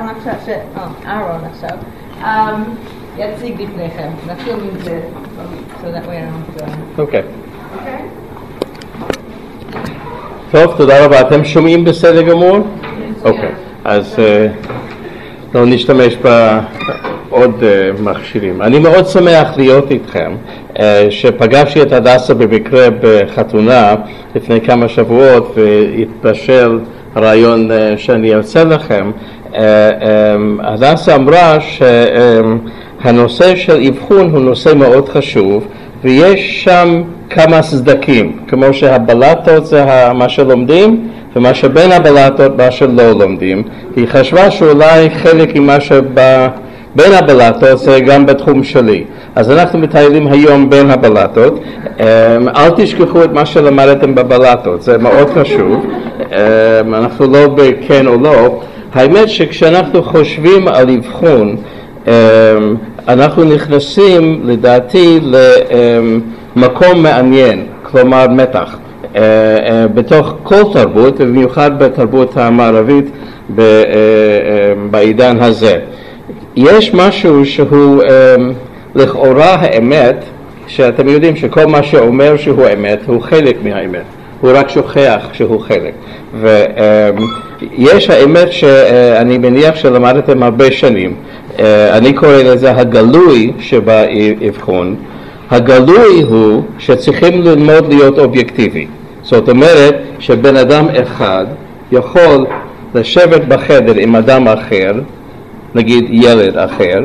שאהרון עכשיו, יציג לפניכם. נתחיל עם זה, so that way around. אוקיי. טוב, תודה רבה. אתם שומעים בסדר גמור? אוקיי. אז לא נשתמש בעוד מכשירים. אני מאוד שמח להיות איתכם. שפגשתי את הדסה במקרה בחתונה לפני כמה שבועות והתבשל הרעיון שאני ארצה לכם. הדסה אמרה שהנושא של אבחון הוא נושא מאוד חשוב ויש שם כמה סדקים, כמו שהבלטות זה מה שלומדים ומה שבין הבלטות מה שלא לומדים. היא חשבה שאולי חלק ממה בין הבלטות זה גם בתחום שלי. אז אנחנו מטיילים היום בין הבלטות. אל תשכחו את מה שלמדתם בבלטות, זה מאוד חשוב. אנחנו לא בכן או לא. האמת שכשאנחנו חושבים על אבחון, אנחנו נכנסים לדעתי למקום מעניין, כלומר מתח. בתוך כל תרבות, ובמיוחד בתרבות המערבית בעידן הזה. יש משהו שהוא לכאורה האמת, שאתם יודעים שכל מה שאומר שהוא אמת הוא חלק מהאמת, הוא רק שוכח שהוא חלק. ויש האמת שאני מניח שלמדתם הרבה שנים, אני קורא לזה הגלוי שבאבחון. הגלוי הוא שצריכים ללמוד להיות אובייקטיבי. זאת אומרת שבן אדם אחד יכול לשבת בחדר עם אדם אחר, נגיד ילד אחר,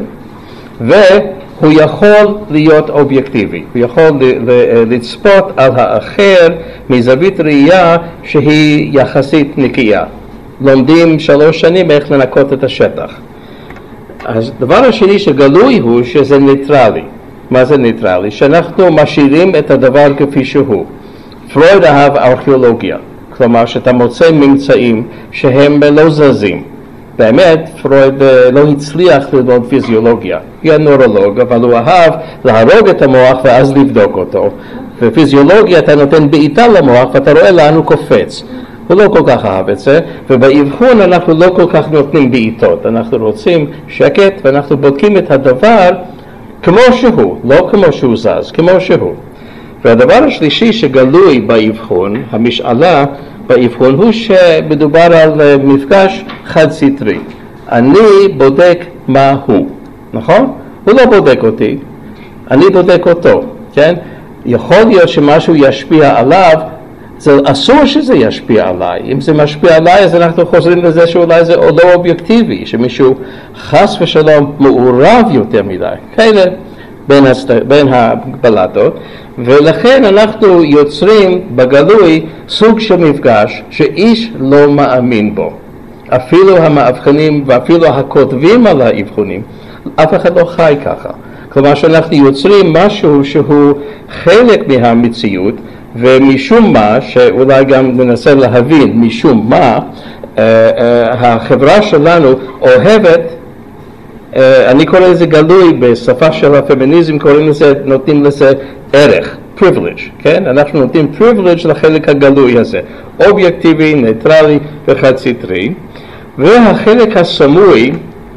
והוא יכול להיות אובייקטיבי. הוא יכול לצפות על האחר מזווית ראייה שהיא יחסית נקייה. לומדים 3 שנים איך לנקות את השטח. אז דבר השני שגלוי הוא שזה ניטרלי. מה זה ניטרלי? שאנחנו משאירים את הדבר כפי שהוא. פרויד אהב ארכיאולוגיה. כלומר שאתה מוצא ממצאים שהם לא זזים. באמת, פרויד לא הצליח ללמוד פיזיולוגיה. הוא היה נורולוג, אבל הוא אהב להרוג את המוח ואז לבדוק אותו. ופיזיולוגיה אתה נותן בעיטה למוח ואתה רואה לאן הוא קופץ. הוא לא כל כך אהב את זה, ובאבחון אנחנו לא כל כך נותנים בעיטות. אנחנו רוצים שקט ואנחנו בודקים את הדבר כמו שהוא, לא כמו שהוא זז, כמו שהוא. והדבר השלישי שגלוי באבחון, המשאלה באבחון, הוא שמדובר על מפגש חד סטרי. אני בודק מה הוא, נכון? הוא לא בודק אותי, אני בודק אותו, כן? יכול להיות שמשהו ישפיע עליו, זה אסור שזה ישפיע עליי. אם זה משפיע עליי, אז אנחנו חוזרים לזה שאולי זה לא אובייקטיבי, שמישהו חס ושלום מעורב יותר מדי. כאלה בין הבלטות, ולכן אנחנו יוצרים בגלוי סוג של מפגש שאיש לא מאמין בו. אפילו המאבחנים ואפילו הכותבים על האבחונים, אף אחד לא חי ככה. כלומר שאנחנו יוצרים משהו שהוא חלק מהמציאות, ומשום מה, שאולי גם ננסה להבין משום מה, החברה שלנו אוהבת, אני קורא לזה גלוי, בשפה של הפמיניזם קוראים לזה, נותנים לזה ערך, privilege, כן? אנחנו נותנים privilege לחלק הגלוי הזה, אובייקטיבי, ניטרלי וחד סטרי, והחלק הסמוי,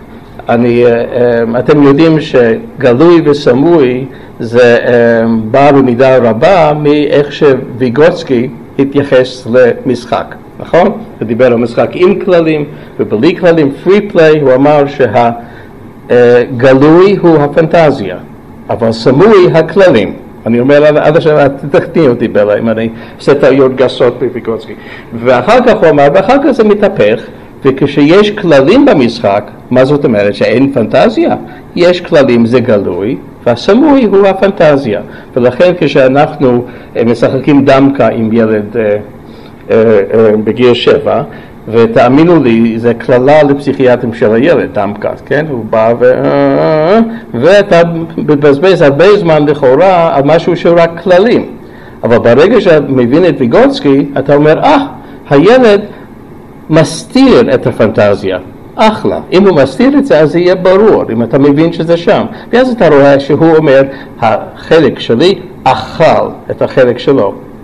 אתם יודעים שגלוי וסמוי זה בא במידה רבה מאיך שוויגוצקי התייחס למשחק, נכון? הוא דיבר על משחק עם כללים ובלי כללים, free play, הוא אמר שהגלוי הוא הפנטזיה, אבל סמוי הכללים. אני אומר עד עכשיו, תתקני אותי בלה אם אני עושה טעויות גסות בוויגוצקי. ואחר כך הוא אמר, ואחר כך זה מתהפך, וכשיש כללים במשחק, מה זאת אומרת? שאין פנטזיה? יש כללים, זה גלוי, והסמוי הוא הפנטזיה. ולכן כשאנחנו משחקים דמקה עם ילד בגיל 7, ותאמינו לי, זה כללה לפסיכיאטרים של הילד, דמקה, כן? הוא בא ואתה מבזבז הרבה זמן לכאורה על משהו שהוא רק כללים. אבל ברגע שאתה מבין את ויגוצקי, אתה אומר, הילד מסתיר את הפנטזיה, אחלה. אם הוא מסתיר את זה, אז זה יהיה ברור, אם אתה מבין שזה שם. ואז אתה רואה שהוא אומר, החלק שלי אכל את החלק שלו.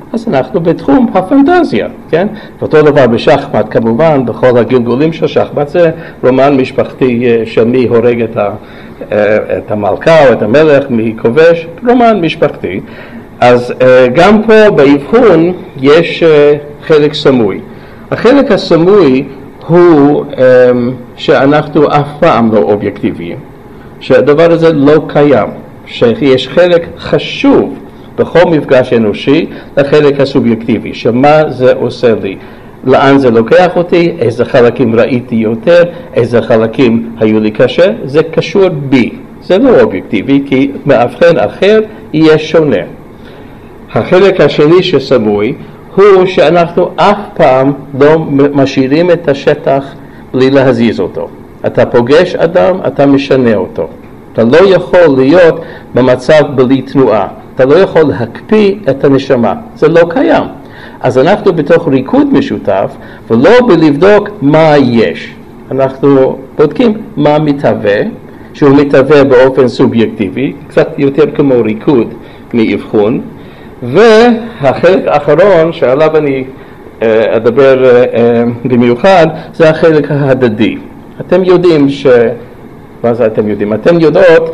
אז אנחנו בתחום הפנטזיה, כן? ואותו דבר בשחמט, כמובן, בכל הגלגולים של שחמט, זה רומן משפחתי של מי הורג את המלכה או את המלך, מי כובש, רומן משפחתי. אז גם פה באבחון יש חלק סמוי. החלק הסמוי הוא שאנחנו אף פעם לא אובייקטיביים, שהדבר הזה לא קיים, שיש חלק חשוב בכל מפגש אנושי לחלק הסובייקטיבי, שמה זה עושה לי, לאן זה לוקח אותי, איזה חלקים ראיתי יותר, איזה חלקים היו לי קשה, זה קשור בי, זה לא אובייקטיבי, כי מאבחן אחר יהיה שונה. החלק השני שסמוי הוא שאנחנו אף פעם לא משאירים את השטח בלי להזיז אותו. אתה פוגש אדם, אתה משנה אותו. אתה לא יכול להיות במצב בלי תנועה. אתה לא יכול להקפיא את הנשמה. זה לא קיים. אז אנחנו בתוך ריקוד משותף, ולא בלבדוק מה יש. אנחנו בודקים מה מתהווה, שהוא מתהווה באופן סובייקטיבי, קצת יותר כמו ריקוד מאבחון, והחלק האחרון שעליו אני אדבר במיוחד, זה החלק ההדדי. אתם יודעים מה זה אתם יודעים? אתם יודעות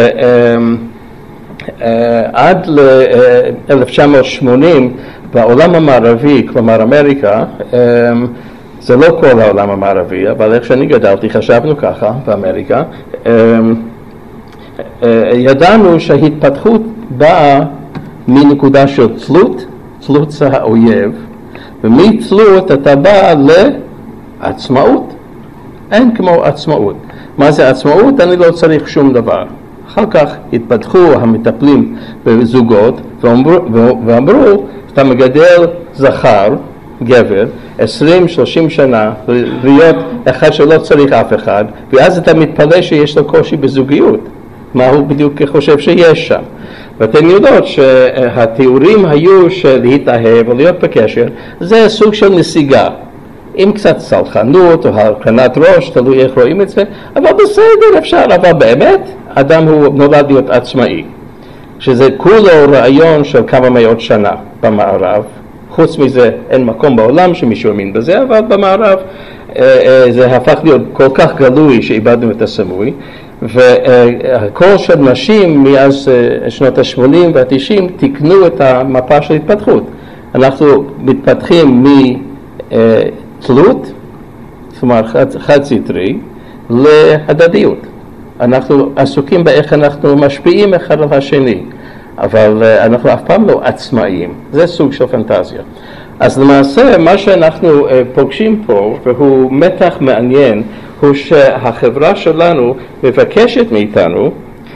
עד ל-1980 בעולם המערבי, כלומר אמריקה, זה לא כל העולם המערבי, אבל איך שאני גדלתי חשבנו ככה באמריקה, ידענו שההתפתחות באה מנקודה של תלות, תלות זה האויב, ומתלות אתה בא לעצמאות. אין כמו עצמאות. מה זה עצמאות? אני לא צריך שום דבר. אחר כך התפתחו המטפלים בזוגות ואמרו, אתה מגדל זכר, גבר, 20-30 שנה, להיות אחד שלא צריך אף אחד, ואז אתה מתפלא שיש לו קושי בזוגיות. מה הוא בדיוק חושב שיש שם? ואתן יודעות שהתיאורים היו של להתאהב או להיות בקשר, זה סוג של נסיגה. עם קצת סלחנות או הרכנת ראש, תלוי איך רואים את זה, אבל בסדר אפשר, אבל באמת, אדם הוא נולד להיות עצמאי. שזה כולו רעיון של כמה מאות שנה במערב. חוץ מזה אין מקום בעולם שמישהו האמין בזה, אבל במערב זה הפך להיות כל כך גלוי שאיבדנו את הסמוי. והקול של נשים מאז שנות ה-80 וה-90 תקנו את המפה של התפתחות. אנחנו מתפתחים מתלות, זאת אומרת חד סטרי, להדדיות. אנחנו עסוקים באיך אנחנו משפיעים אחד על השני, אבל אנחנו אף פעם לא עצמאיים. זה סוג של פנטזיה. אז למעשה מה שאנחנו פוגשים פה, והוא מתח מעניין, הוא שהחברה שלנו מבקשת מאיתנו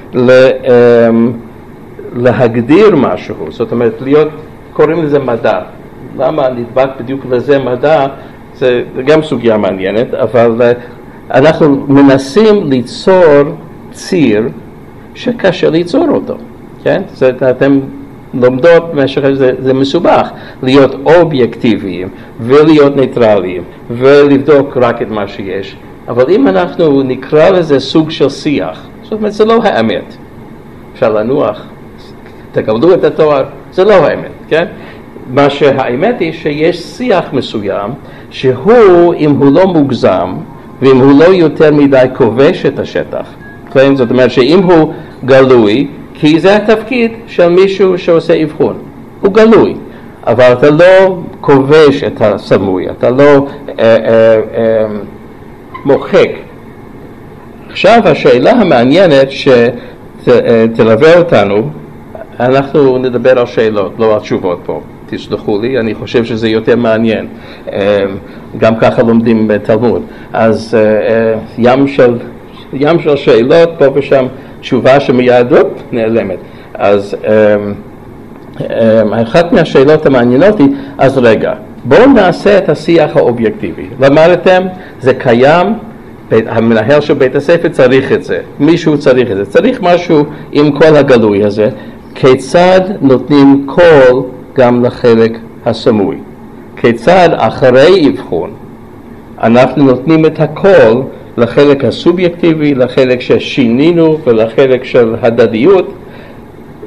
להגדיר משהו, זאת אומרת להיות, קוראים לזה מדע. למה נדבק בדיוק לזה מדע, זה גם סוגיה מעניינת, אבל אנחנו מנסים ליצור ציר שקשה ליצור אותו, כן? אתם לומדות במשך זה מסובך, להיות אובייקטיביים ולהיות ניטרליים ולבדוק רק את מה שיש. אבל אם אנחנו נקרא לזה סוג של שיח, זאת אומרת, זה לא האמת. אפשר לנוח, תקבלו את התואר, זה לא האמת, כן? מה שהאמת היא שיש שיח מסוים, שהוא, אם הוא לא מוגזם, ואם הוא לא יותר מדי כובש את השטח, כן? זאת אומרת שאם הוא גלוי, כי זה התפקיד של מישהו שעושה אבחון, הוא גלוי, אבל אתה לא כובש את הסמוי, אתה לא מוחק. עכשיו השאלה המעניינת שתלווה אותנו, אנחנו נדבר על שאלות, לא על תשובות פה, תסלחו לי, אני חושב שזה יותר מעניין, גם ככה לומדים בתלמוד, אז ים של שאלות, פה ושם תשובה שמיד נעלמת. אז אחת מהשאלות המעניינות היא, אז רגע, בואו נעשה את השיח האובייקטיבי. למדתם, זה קיים, המנהל של בית הספר צריך את זה, מישהו צריך את זה, צריך משהו עם כל הגלוי הזה, כיצד נותנים קול גם לחלק הסמוי, כיצד אחרי אבחון אנחנו נותנים את הקול לחלק הסובייקטיבי, לחלק ששינינו ולחלק של הדדיות,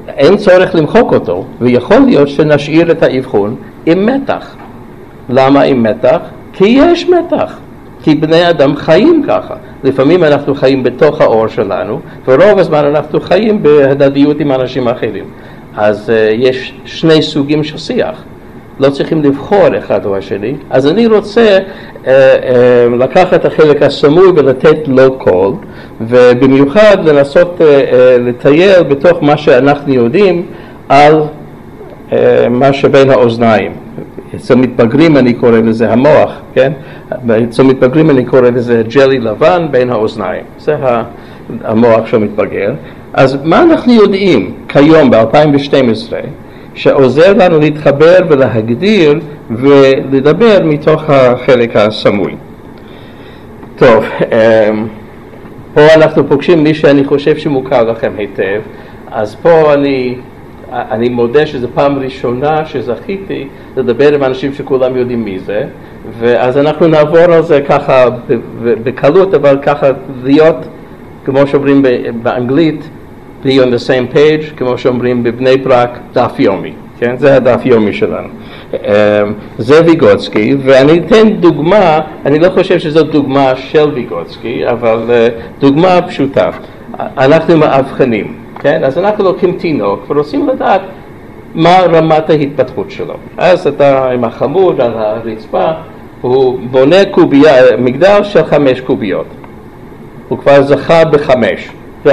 אין צורך למחוק אותו, ויכול להיות שנשאיר את האבחון עם מתח. למה עם מתח? כי יש מתח. כי בני אדם חיים ככה. לפעמים אנחנו חיים בתוך האור שלנו, ורוב הזמן אנחנו חיים בהדדיות עם אנשים אחרים. אז יש שני סוגים של שיח. לא צריכים לבחור אחד או השני. אז אני רוצה לקחת את החלק הסמוי ולתת לו קול, ובמיוחד לנסות לטייל בתוך מה שאנחנו יודעים על מה שבין האוזניים. אצל מתבגרים אני קורא לזה המוח, כן? אצל מתבגרים אני קורא לזה ג'לי לבן בין האוזניים. זה המוח שמתבגר. אז מה אנחנו יודעים כיום ב-2012 שעוזר לנו להתחבר ולהגדיר ולדבר מתוך החלק הסמוי? טוב, פה אנחנו פוגשים מי שאני חושב שמוכר לכם היטב, אז פה אני מודה שזו פעם ראשונה שזכיתי לדבר עם אנשים שכולם יודעים מי זה, ואז אנחנו נעבור על זה ככה בקלות, אבל ככה להיות, כמו שאומרים באנגלית, be on the same page, כמו שאומרים בבני ברק, דף יומי, כן? זה הדף יומי שלנו. זה ויגוצקי, ואני אתן דוגמה, אני לא חושב שזו דוגמה של ויגוצקי, אבל דוגמה פשוטה. אנחנו מאבחנים, כן? אז אנחנו לוקחים תינוק ורוצים לדעת מה רמת ההתפתחות שלו. אז אתה עם החמוד על הרצפה, הוא בונה מגדל של 5 קוביות. הוא כבר זכה ב5, זה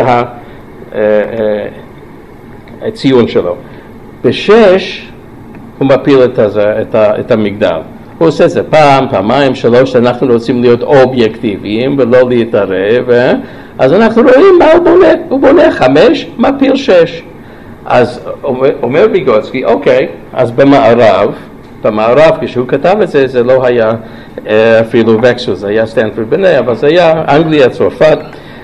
הציון שלו. ב6 הוא מפיל את המגדל. הוא עושה את זה פעם, פעמיים, 3, אנחנו רוצים להיות אובייקטיביים ולא להתערב, אז אנחנו רואים מה הוא בונה. הוא בונה 5, מפיל 6. אז אומר ויגוצקי, אוקיי, אז במערב, כשהוא כתב את זה, זה לא היה אפילו וקסל, זה היה סטנפורד בני, אבל זה היה אנגליה, צרפת.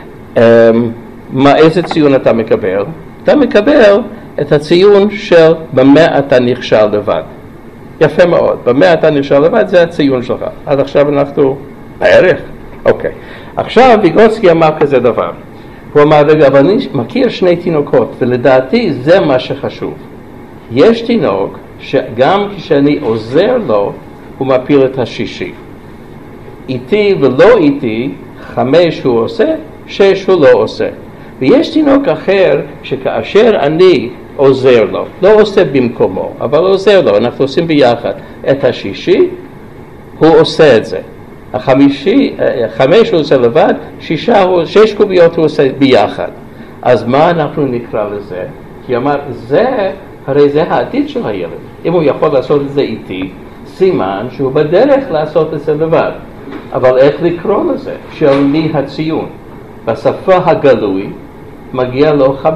איזה ציון אתה מקבל? אתה מקבל את הציון של במה אתה נכשל לבד. יפה מאוד, במה אתה נכשל לבד זה הציון שלך. עד עכשיו אנחנו בערך. אוקיי. עכשיו ויגוצקי אמר כזה דבר. הוא אמר, רגע, אבל אני מכיר 2 תינוקות, ולדעתי זה מה שחשוב. יש תינוק שגם כשאני עוזר לו, הוא מפיל את השישי. איתי ולא איתי, 5 הוא עושה, 6 הוא לא עושה. ויש תינוק אחר שכאשר אני עוזר לו, לא עושה במקומו, אבל עוזר לו, אנחנו עושים ביחד את השישי, הוא עושה את זה. 5 הוא עושה לבד, 6 קוביות הוא עושה ביחד. אז מה אנחנו נקרא לזה? כי אמר, הרי זה העתיד של הילד. אם הוא יכול לעשות את זה איתי, סימן שהוא בדרך לעשות את זה לבד. אבל איך לקרוא לזה? של מי הציון? בשפה הגלוי מגיע לו 5.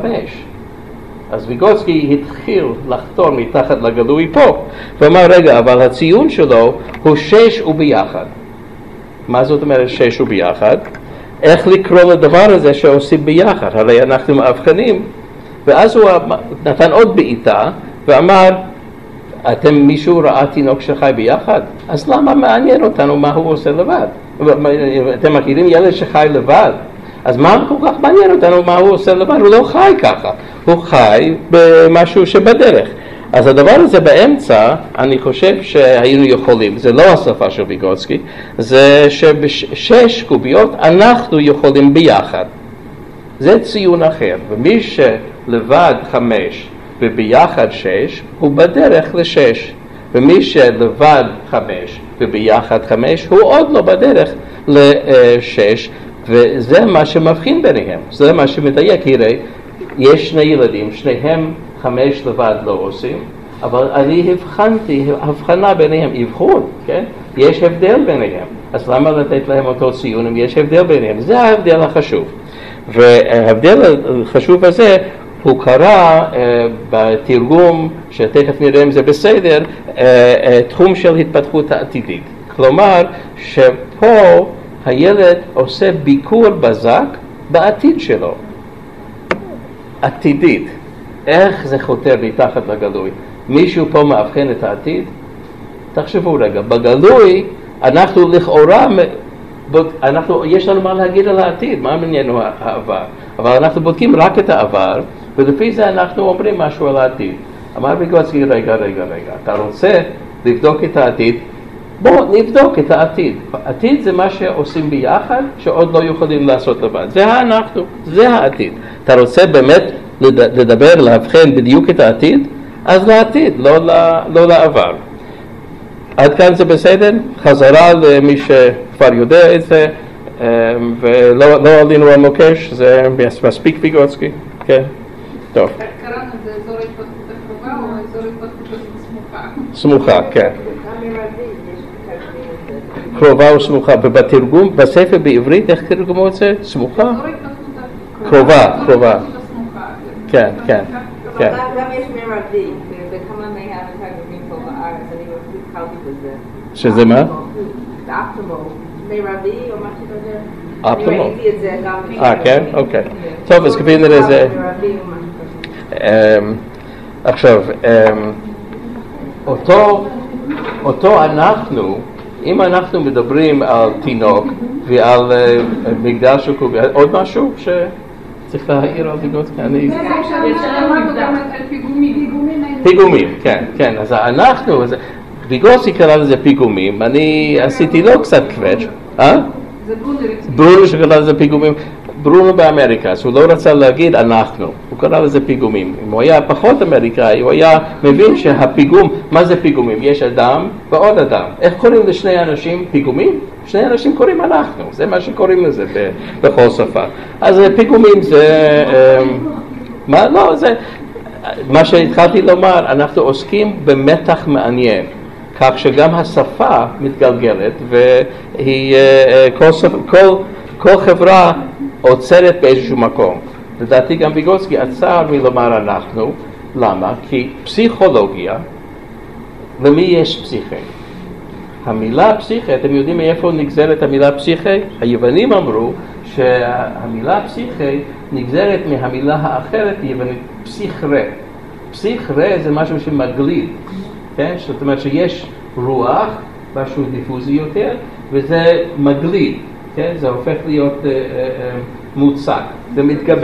אז ויגוצקי התחיל לחתור מתחת לגלוי פה, ואמר, רגע, אבל הציון שלו הוא 6 וביחד. מה זאת אומרת 6 וביחד? איך לקרוא לדבר הזה שעושים ביחד? הרי אנחנו מאבחנים. ואז הוא נתן עוד בעיטה ואמר, מישהו ראה תינוק שחי ביחד? אז למה מעניין אותנו מה הוא עושה לבד? אתם מכירים ילד שחי לבד? אז מה כל כך מעניין אותנו מה הוא עושה לבד? הוא לא חי ככה, הוא חי במשהו שבדרך. אז הדבר הזה באמצע, אני חושב שהיינו יכולים, זה לא השפה של ויגוצקי, זה שב6 קוביות אנחנו יכולים ביחד. זה ציון אחר, ומי שלבד 5 וביחד 6, הוא בדרך ל6. ומי שלבד 5 וביחד 5, הוא עוד לא בדרך ל6, וזה מה שמבחין ביניהם, זה מה שמדייק. הרי יש 2 ילדים, שניהם 5 לבד לא עושים, אבל אני הבחנתי, הבחנה ביניהם, אבחון, כן? יש הבדל ביניהם, אז למה לתת להם אותו ציון אם יש הבדל ביניהם? זה ההבדל החשוב. וההבדל החשוב הזה הוא קרה בתרגום, שתכף נראה אם זה בסדר, תחום של התפתחות העתידית. כלומר, שפה הילד עושה ביקור בזק בעתיד שלו. עתידית. איך זה חותר מתחת לגלוי? מישהו פה מאבחן את העתיד? תחשבו רגע, בגלוי אנחנו לכאורה, יש לנו מה להגיד על העתיד, מה מעניין העבר, אבל אנחנו בודקים רק את העבר, ולפי זה אנחנו אומרים משהו על העתיד. אמר ויגוצקי, רגע, אתה רוצה לבדוק את העתיד? בוא נבדוק את העתיד. העתיד זה מה שעושים ביחד, שעוד לא יכולים לעשות לבד. זה אנחנו, זה העתיד. אתה רוצה באמת לדבר, להבחן בדיוק את העתיד? אז לעתיד, לא לעבר. עד כאן זה בסדר? חזרה למי שכבר יודע את זה, ולא עלינו על מוקש, זה מספיק ויגוצקי. כן, טוב. קראנו את זה אזור התפתחות הקרובה או אזור התפתחות הסמוכה? סמוכה, כן. קרובה וסמוכה. ובתרגום, בספר בעברית, איך תרגמו את זה? סמוכה? אזור התפתחות קרובה. כן. גם יש מרבי, וכמה מהתרגומים פה בארץ, אני התחלתי בזה. שזה מה? אפטמו, מרבי או משהו כזה. אפטמו. אני ראיתי את זה גם. כן? אוקיי. טוב, אז כפי נראה זה... מרבי או משהו כזה. עכשיו, אותו אנחנו, אם אנחנו מדברים על תינוק ועל מגדל של קובי, עוד משהו שצריך להעיר על ויגוצקי? שמענו גם על פיגומים. פיגומים, כן. אז אנחנו, ויגוצקי קרא לזה פיגומים, אני עשיתי לו קצת קווץ'. זה ברונו שקרא לזה פיגומים. ברונו באמריקה, אז הוא לא רצה להגיד אנחנו, הוא קרא לזה פיגומים. אם הוא היה פחות אמריקאי, הוא היה מבין שהפיגום, מה זה פיגומים? יש אדם ועוד אדם. איך קוראים לשני אנשים פיגומים? שני אנשים קוראים אנחנו, זה מה שקוראים לזה בכל שפה. אז פיגומים זה, מה שהתחלתי לומר, אנחנו עוסקים במתח מעניין, כך שגם השפה מתגלגלת, והיא, כל חברה עוצרת באיזשהו מקום. לדעתי גם ויגוצקי עצר מלומר אנחנו. למה? כי פסיכולוגיה, למי יש פסיכי? המילה פסיכי, אתם יודעים מאיפה נגזרת המילה פסיכי? היוונים אמרו שהמילה פסיכי נגזרת מהמילה האחרת, היוונית פסיכרה. פסיכרה זה משהו שמגליד, כן? זאת אומרת שיש רוח, משהו דיפוזי יותר, וזה מגליד. כן? זה הופך להיות מוצק, זה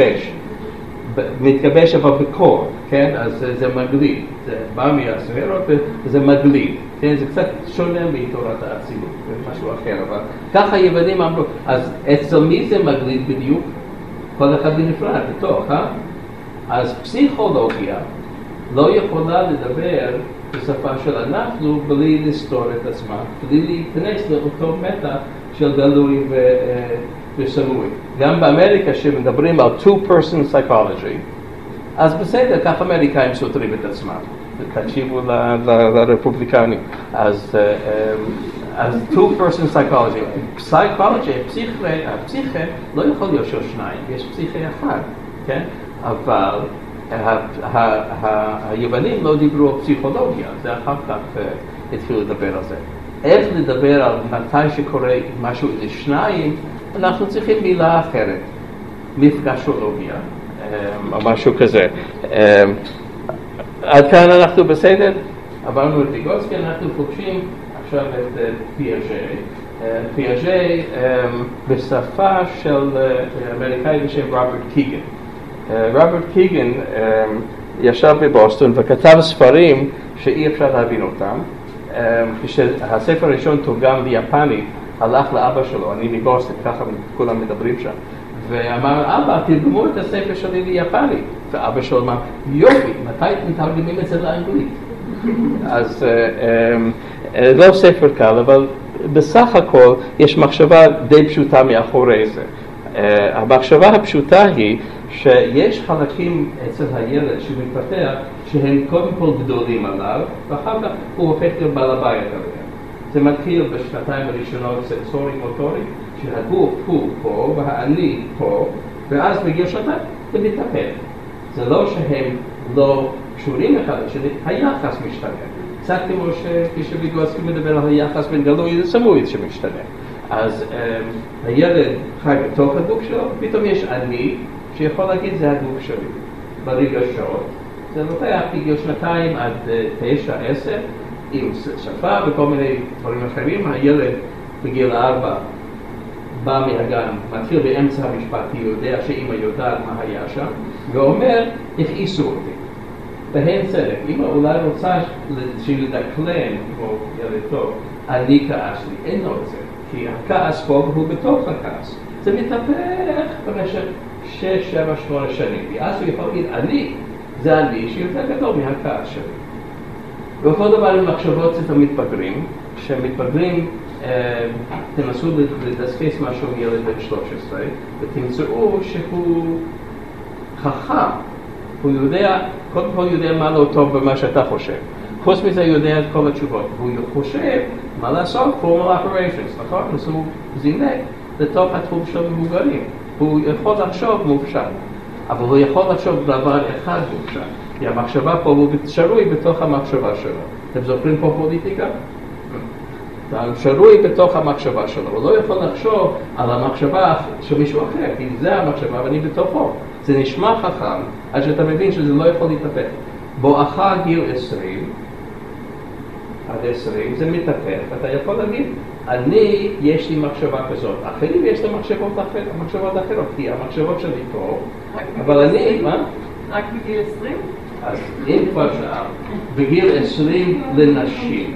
מתגבש אבל בקור, כן? אז זה מגליד, זה בא מהספירות וזה מגליד, כן? זה קצת שונה מתורת האצילות, זה משהו אחר, אבל ככה היוונים אמרו, אז אצל מי זה מגליד בדיוק? כל אחד בנפרד, בתוך, אז פסיכולוגיה לא יכולה לדבר בשפה של אנחנו בלי לסתור את עצמה, בלי להיכנס לאותו מתח של גלוי וסמוי. גם באמריקה שמדברים על two-person psychology, אז בסדר, כך אמריקאים סותרים את עצמם. תקשיבו לרפובליקנים. אז two-person psychology. הפסיכה לא יכול להיות של שניים, יש פסיכה אחד, כן? אבל היוונים לא דיברו על פסיכולוגיה, זה אחר כך התחילו לדבר על זה. איך לדבר על מתי שקורה משהו לשניים, אנחנו צריכים מילה אחרת, מפגשולוגיה, או משהו כזה. עד כאן אנחנו בסדר? עברנו את ויגוצקי, אנחנו פוגשים עכשיו את פיאז'ה. פיאז'ה בשפה של אמריקאי בשם רוברט קיגן. רוברט קיגן ישב בבוסטון וכתב ספרים שאי אפשר להבין אותם. כשהספר הראשון תורגם ליפנית, הלך לאבא שלו, אני מבוסטון, ככה כולם מדברים שם, ואמר, אבא, תרגמו את הספר שלי ליפנית. ואבא שלו אמר, יופי, מתי תרגמים את זה לאנגלית? אז לא ספר קל, אבל בסך הכל יש מחשבה די פשוטה מאחורי זה. המחשבה הפשוטה היא שיש חלקים אצל הילד שמתפתח שהם קודם כל גדולים עליו, ואחר כך הוא הופך להיות בעל הבית עליהם. זה מתחיל בשנתיים הראשונות סנסורי מוטורי, שהגוף הוא פה והאני פה, ואז בגיל שנתיים זה מתהפך. זה לא שהם לא קשורים אחד לשני, היחס משתנה. קצת כמו שכשוויגוצקי מדבר על היחס בין גלוי וסמוי שמשתנה. אז הילד חי בתוך הגוף שלו, פתאום יש אני שיכול להגיד זה הגוף שלי. ברגשות, זה לוקח בגיל שנתיים עד 9, 10, עם שפה וכל מיני דברים אחרים. הילד בגיל 4 בא מהגן, מתחיל באמצע המשפט, היא יודע שאמא יודעת מה היה שם, ואומר, הכעיסו אותי. בהן צדק, אמא אולי רוצה שלדקלם, כמו ילד טוב, אני כעסתי, אין לו את זה, כי הכעס פה הוא בתוך הכעס. זה מתהפך במשך 6, 7, 8 שנים, ואז הוא יכול להגיד, אני, זה אני שיותר גדול מהכעס שלי. ואותו דבר עם מחשבות אצל מתבגרים, שמתבגרים, תנסו לדסקס משהו ילד בן 13, ותמצאו שהוא חכם, הוא יודע, קודם כל יודע מה לא טוב במה שאתה חושב. חוץ מזה יודע את כל התשובות, והוא חושב מה לעשות, formal operations, נכון? אז הוא זינק לתוך התחום של מבוגרים. הוא יכול לחשוב מופשט, אבל הוא יכול לחשוב דבר אחד מופשט. כי המחשבה פה הוא שרוי בתוך המחשבה שלו. אתם זוכרים פה פוליטיקה? הוא שרוי בתוך המחשבה שלו. הוא לא יכול לחשוב על המחשבה של מישהו אחר, כי זה המחשבה ואני בתוכו. זה נשמע חכם, עד שאתה מבין שזה לא יכול להתהפך. בואכה גיל 20, עד 20, זה מתהפך, ואתה יכול להגיד, אני, יש לי מחשבה כזאת. אחרים יש להם מחשבות אחרות, כי המחשבות שלי פה, אבל אני, מה? רק בגיל 20? אז אם כבר שאל, בגיל 20 לנשים.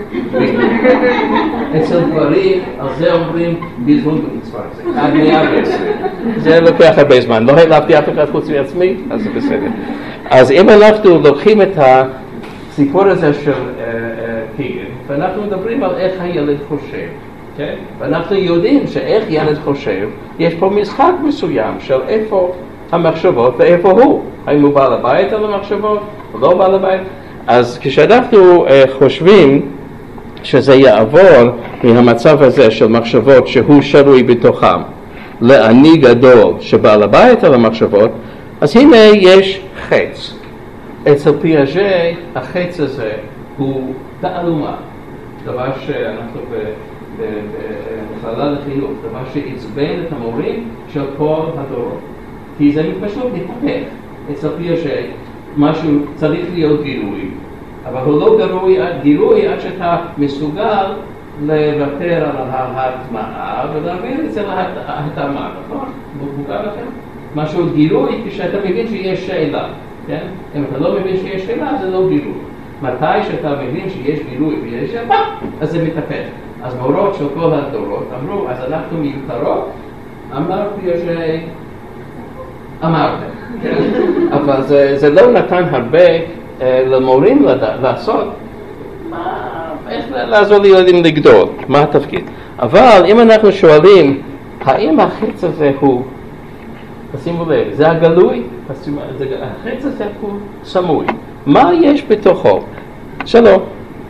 אצל גברים, על זה אומרים, בזבוז במצווה הזה, עד 120. זה לוקח הרבה זמן, לא העלבתי אף אחד חוץ מעצמי, אז זה בסדר. אז אם אנחנו לוקחים את הסיפור הזה של קיגן, ואנחנו מדברים על איך הילד חושב, כן? ואנחנו יודעים שאיך ילד חושב, יש פה משחק מסוים של איפה המחשבות ואיפה הוא. האם הוא בעל הבית על המחשבות או לא בעל הבית? אז כשאנחנו חושבים שזה יעבור מהמצב הזה של מחשבות שהוא שרוי בתוכם לאני גדול שבעל הבית על המחשבות, אז הנה יש חץ. אצל פיאז'ה החץ הזה הוא תעלומה, דבר שאנחנו בכללה לחינוך, דבר שעצבן את המורים של כל הדורות. כי זה פשוט מתהפך. אצל פיאז'ה משהו צריך להיות גילוי, אבל הוא לא גילוי עד שאתה מסוגל לוותר על ההטמעה ולהעביר את זה להטעמה, נכון? מוכר לכם? משהו גילוי כשאתה מבין שיש שאלה, כן? אם אתה לא מבין שיש שאלה זה לא גילוי. מתי שאתה מבין שיש גילוי ויש שאלה, אז זה מתהפך. אז מורות של כל הדורות אמרו, אז אנחנו מיותרות, אמר פיאז'ה, אמרתם, אבל זה לא נתן הרבה למורים לעשות, איך לעזור לילדים לגדול, מה התפקיד. אבל אם אנחנו שואלים, האם החץ הזה הוא, תשימו לב, זה הגלוי, החץ הזה הוא סמוי, מה יש בתוכו? שלום.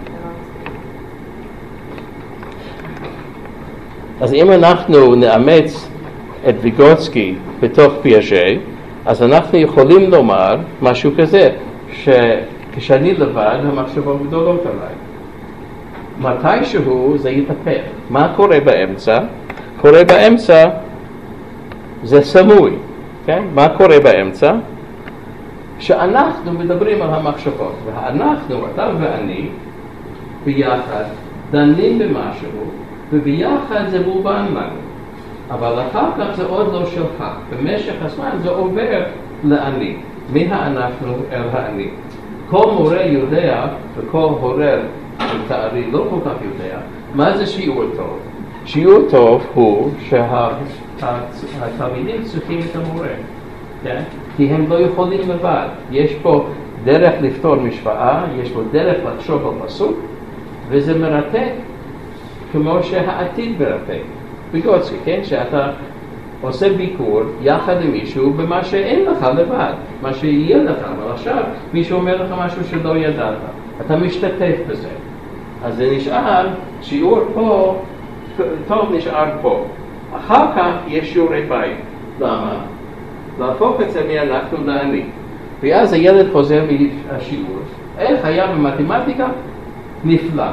אז אם אנחנו נאמץ את ויגוצקי בתוך פיאז'ה, אז אנחנו יכולים לומר משהו כזה, שכשאני לבד המחשבות גדולות עליי. מתישהו זה יתהפך. מה קורה באמצע? קורה באמצע זה סמוי. כן? מה קורה באמצע? שאנחנו מדברים על המחשבות, ואנחנו, אתה ואני, ביחד דנים במשהו, וביחד זה מובן לנו. אבל אחר כך זה עוד לא שלך. במשך הזמן זה עובר לאני. מהאנחנו אל האני. כל מורה יודע, וכל הורה תארי לא כל כך יודע, מה זה שיעור טוב. שיעור טוב הוא שהתלמידים צריכים את המורה. כן? כי הם לא יכולים לבד. יש פה דרך לפתור משוואה, יש פה דרך לחשוב על פסוק, וזה מרתק כמו שהעתיד מרתק. ויגוצקי, כן? שאתה עושה ביקור יחד עם מישהו במה שאין לך לבד, מה שיהיה לך, אבל עכשיו מישהו אומר לך משהו שלא ידעת, אתה משתתף בזה. אז זה נשאר, שיעור פה, טוב נשאר פה. אחר כך יש שיעורי בית. למה? להפוך את זה מאנחנו לאני. ואז הילד חוזר מהשיעור. איך היה במתמטיקה? נפלא.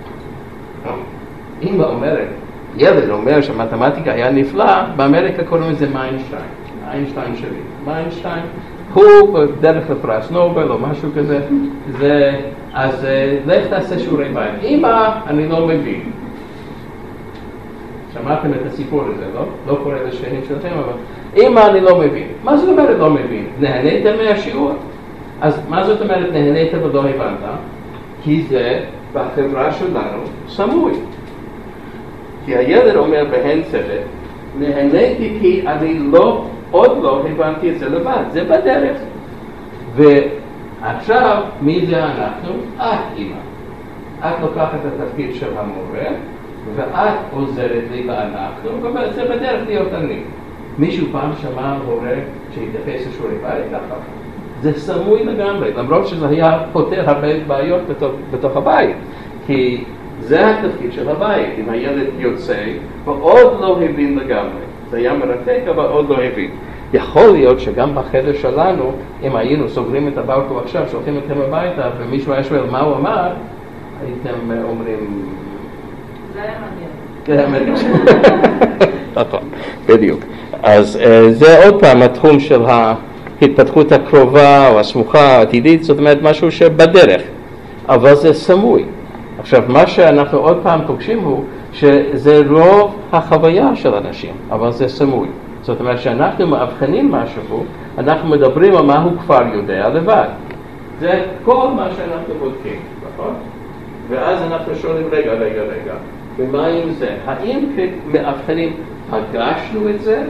אמא אומרת, ילד אומר שמתמטיקה היה נפלא, באמריקה קוראים לזה מיינשטיין. איינשטיין שלי. מיינשטיין, הוא בדרך לפרס נובל או משהו כזה. אז לך תעשה שיעורי בית. אמא, אני לא מבין. שמעתם את הסיפור הזה, לא? לא קורא לשכנים שלכם, אבל אם אני לא מבין, מה זאת אומרת לא מבין? נהניתם מהשיעור? אז מה זאת אומרת נהניתם ולא הבנת? כי זה בחברה שלנו סמוי. כי הילד אומר בהן צוות, נהניתי כי אני עוד לא הבנתי את זה לבד, זה בדרך. ועכשיו, מי זה אנחנו? את אמא. את לוקחת את התפקיד של המורה, ואת עוזרת לי לאנחנו, וזה בדרך להיות אני. מישהו פעם שמע על הורה שהתייחס לשיעורי בית ככה? זה סמוי לגמרי, למרות שזה היה פותר הרבה בעיות בתוך הבית. כי זה התפקיד של הבית, אם הילד יוצא ועוד לא הבין לגמרי. זה היה מרתק, אבל עוד לא הבין. יכול להיות שגם בחדר שלנו, אם היינו סוגרים את הברקו עכשיו, שולחים אתכם הביתה, ומישהו היה שואל מה הוא אמר, הייתם אומרים... זה היה מעניין. זה היה מעניין. נכון, בדיוק. אז זה עוד פעם התחום של ההתפתחות הקרובה או הסמוכה, העתידית, זאת אומרת משהו שבדרך, אבל זה סמוי. עכשיו, מה שאנחנו עוד פעם פוגשים הוא שזה רוב החוויה של אנשים, אבל זה סמוי. זאת אומרת שאנחנו מאבחנים משהו, אנחנו מדברים על מה הוא כבר יודע לבד. זה כל מה שאנחנו בודקים, נכון? ואז אנחנו שואלים, רגע, ומה עם זה? האם מאבחנים, פגשנו את זה?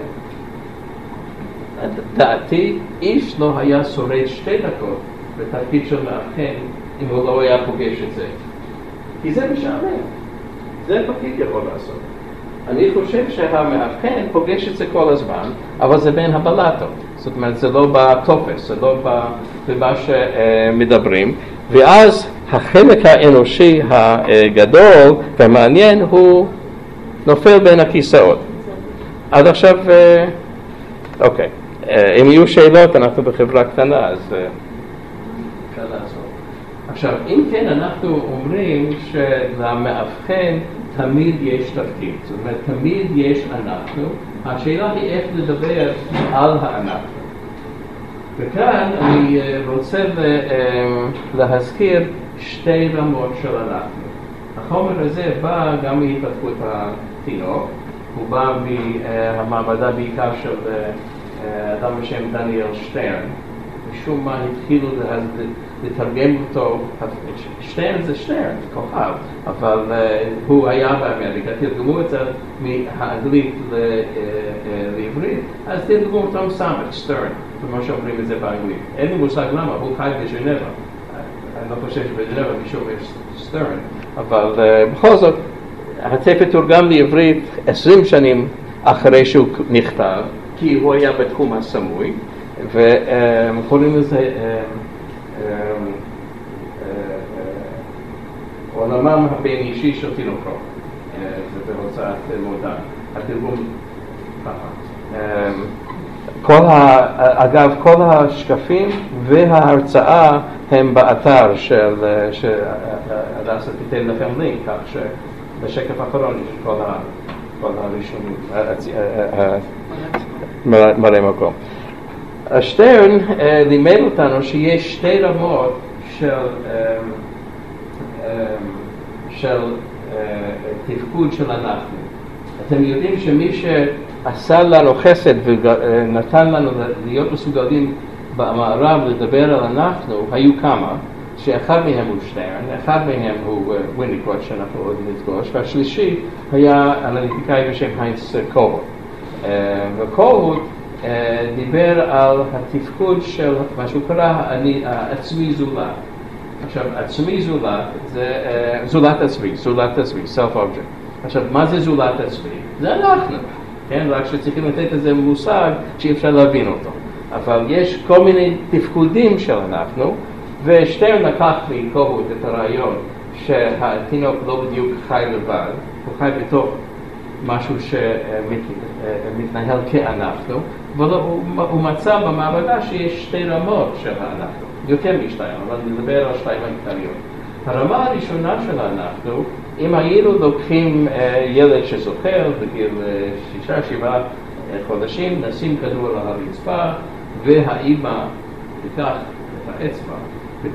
דעתי, איש לא היה שורד 2 דקות בתפקיד של מאבחן אם הוא לא היה פוגש את זה. כי זה משעמם. זה פקיד יכול לעשות. אני חושב שהמאבחן פוגש את זה כל הזמן, אבל זה בין הבלטות. זאת אומרת, זה לא בטופס, זה לא במה שמדברים. ואז החלק האנושי הגדול והמעניין הוא נופל בין הכיסאות. עד עכשיו, אוקיי. אם יהיו שאלות, אנחנו בחברה קטנה, אז אפשר לעשות. עכשיו, אם כן, אנחנו אומרים שלמאבחן תמיד יש תפקיד, זאת אומרת, תמיד יש אנחנו, השאלה היא איך לדבר על האנחנו. וכאן אני רוצה להזכיר 2 רמות של אנחנו. החומר הזה בא גם מהתפתחות התינוק, הוא בא מהמעבדה בעיקר של אדם בשם דניאל שטרן. משום מה התחילו לתרגם אותו, שטרן זה שטרן, כוכב, אבל הוא היה באמריקה, תרגמו את זה מהאנגלית לעברית, אז תרגמו אותם סמך, סטרן, כמו שאומרים את זה באנגלית. אין לי מושג למה, הוא חי בז'נבה, אני לא חושב שבז'נבה מישהו אומר סטרן, אבל בכל זאת, הטקסט תורגם לעברית 20 שנים אחרי שהוא נכתב, כי הוא היה בתחום הסמוי, וקוראים לזה עולמם הבין אישי של תינוקות, זה בהוצאת מודן, התרגום ככה. אגב, כל השקפים וההרצאה הם באתר של הדסה, תיתן לכם לינק, כך שבשקף האחרון יש כל הראשונים, מראה מקום. שטרן לימד אותנו שיש 2 רמות של תפקוד של אנחנו. אתם יודעים שמי שעשה לנו חסד ונתן לנו להיות מסוגלים במערב לדבר על אנחנו, היו כמה, שאחד מהם הוא שטרן, אחד מהם הוא ויניקוט שאנחנו עוד נפגוש, והשלישי היה אנליטיקאי בשם היינץ קוהוט. וקוהוט דיבר על התפקוד של מה שהוא קרא העצמי זולת. עכשיו, עצמי זולת זה זולת עצמי, self-object. עכשיו, מה זה זולת עצמי? זה אנחנו, כן? רק שצריכים לתת איזה מושג שאי אפשר להבין אותו. אבל יש כל מיני תפקודים של אנחנו, ושטרן לקח מקוהוט את הרעיון שהתינוק לא בדיוק חי לבד, הוא חי בתוך משהו שמתנהל כאנחנו, אבל הוא מצא במעבדה שיש 2 רמות של האנחנו, יותר מ2, אבל נדבר על 2 העיקריות. הרמה הראשונה של האנחנו, אם היינו לוקחים ילד שזוכר בגיל 6-7 חודשים, נשים כדור על הרצפה, והאימא תיקח את האצבע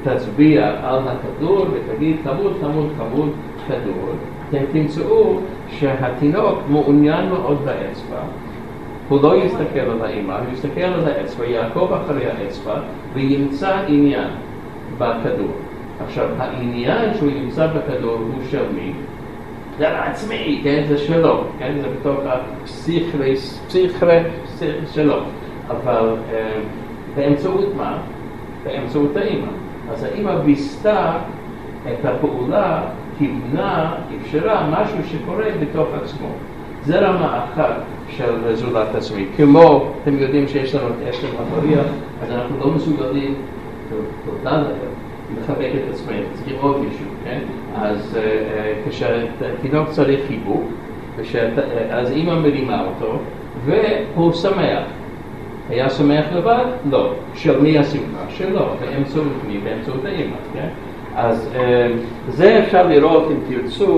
ותצביע על הכדור ותגיד כמות כדור, אתם תמצאו שהתינוק מעוניין מאוד באצבע, הוא לא יסתכל על האמא, הוא יסתכל על האצבע, יעקוב אחרי האצבע וימצא עניין בכדור. עכשיו, העניין שהוא ימצא בכדור הוא של מי? זה לעצמי, כן? זה שלו, כן? זה בתוך הפסיכרה שלו. אבל באמצעות מה? באמצעות האמא. אז האמא ויסתה את הפעולה, כיוונה, אפשרה משהו שקורה בתוך עצמו. זה רמה אחת של זולת עצמי. כמו, אתם יודעים שיש לנו את אשת המפריע, אז אנחנו לא מסוגלים, תודה להם, לחבק את עצמנו, צריכים עוד מישהו, כן? אז כשהתינוק צריך חיבוק, אז אמא מרימה אותו, והוא שמח. היה שמח לבד? לא. של מי השמחה? שלו. באמצעות מי? באמצעות האמא, כן? אז זה אפשר לראות, אם תרצו,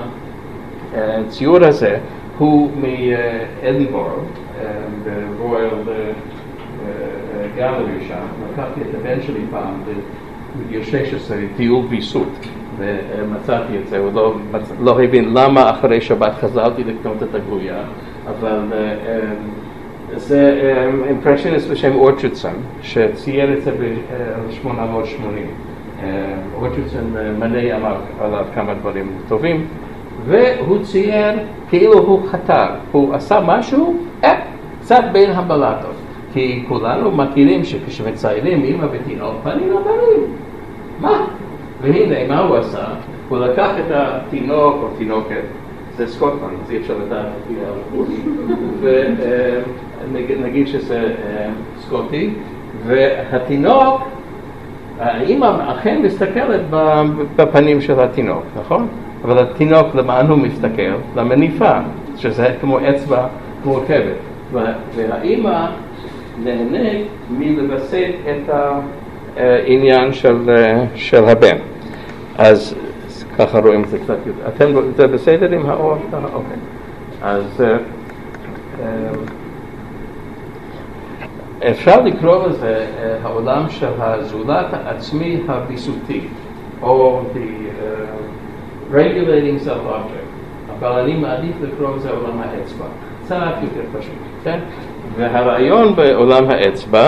בציור הזה, הוא מאדינבורו, ברויאל גלרי שם. לקחתי את הבן שלי פעם בגיל 16, טיול ויסות, ומצאתי את זה. הוא לא הבין למה אחרי שבת חזרתי לקנות את הגלויה, אבל זה אימפרשניסט בשם אורצ'רדסון, שצייר את זה ב-1880. אורצ'רדסון מנה אמר עליו כמה דברים טובים, והוא צייר כאילו הוא חתר, הוא עשה משהו קצת בין הבלטות, כי כולנו מכירים שכשמציירים אמא ותינוק פנים לפנים, מה? והנה מה הוא עשה? הוא לקח את התינוק או תינוקת, זה סקוטלנד, אז אי אפשר לדעת לפי הלבוש, ונגיד שזה סקוטי, והתינוק, האמא אכן מסתכלת בפנים של התינוק, נכון? אבל התינוק למען הוא מסתכל למניפה, שזה כמו אצבע מורכבת, והאמא נהנית מלבסט את העניין של הבן. אז ככה רואים את זה קצת יותר. אתם, זה בסדר עם האור? אוקיי. אז אפשר לקרוא לזה העולם של הזולת העצמי הביסותי, או the regulating self-object. אבל אני מעדיף לקרוא לזה עולם האצבע. קצת יותר פשוט, כן? והרעיון בעולם האצבע,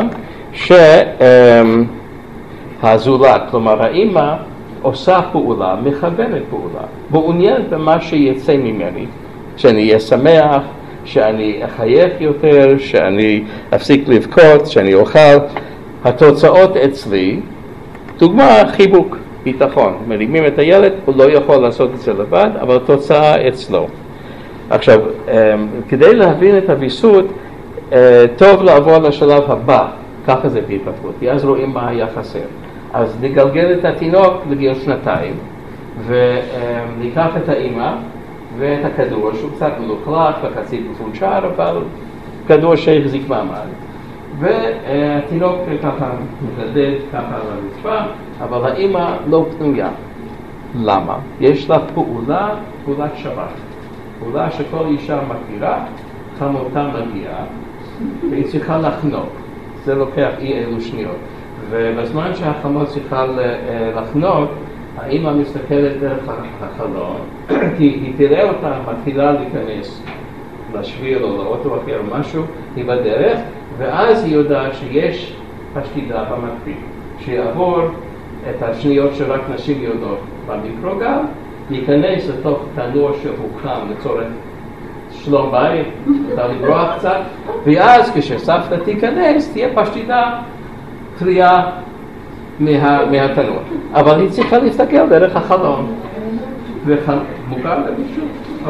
שהזולת, כלומר האמא, עושה פעולה, מכוונת פעולה, מעוניינת במה שיצא ממני, שאני אהיה שמח, שאני אחייך יותר, שאני אפסיק לבכות, שאני אוכל. התוצאות אצלי, דוגמה, חיבוק, ביטחון. מרימים את הילד, הוא לא יכול לעשות את זה לבד, אבל התוצאה אצלו. עכשיו, כדי להבין את הוויסות, טוב לעבור לשלב הבא, ככה זה בהתפתחות, כי אז רואים מה היה חסר. אז נגלגל את התינוק לגיל 2, וניקח את האמא ואת הכדור שהוא קצת מלוכלך וחצי מפונצ'ר, אבל כדור שהחזיק מעמד. והתינוק ככה מתנדד ככה על הרצפה, אבל האמא לא פנויה. למה? יש לה פעולת שבת. פעולה שכל אישה מכירה, חמותה מגיעה, והיא צריכה לחנוק. זה לוקח אי-אלו שניות. ובזמן שהחמות צריכה לחנוק, האמא מסתכלת דרך החלון, כי היא תראה אותה מתחילה להיכנס לשביל או לאוטו אחר או משהו, היא בדרך, ואז היא יודעת שיש השתידה במקביל, שיעבור את השניות שרק נשים יודעות במיקרוגל, להיכנס לתוך תנור שהוקם לצורך שלום בית, אתה לברוח קצת, ואז כשסבתא תיכנס, תהיה פשטידה טריה מהתנור. אבל היא צריכה להסתכל דרך החלון. מוכר למישהו?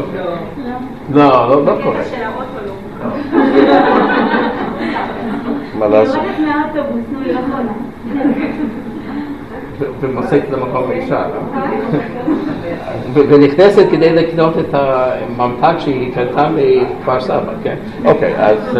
לא קורה. מה לעשות? ומוסקת למקום האישה, ונכנסת כדי לקנות את הממתק שהיא קנתה מכפר סבא, כן? אוקיי, אז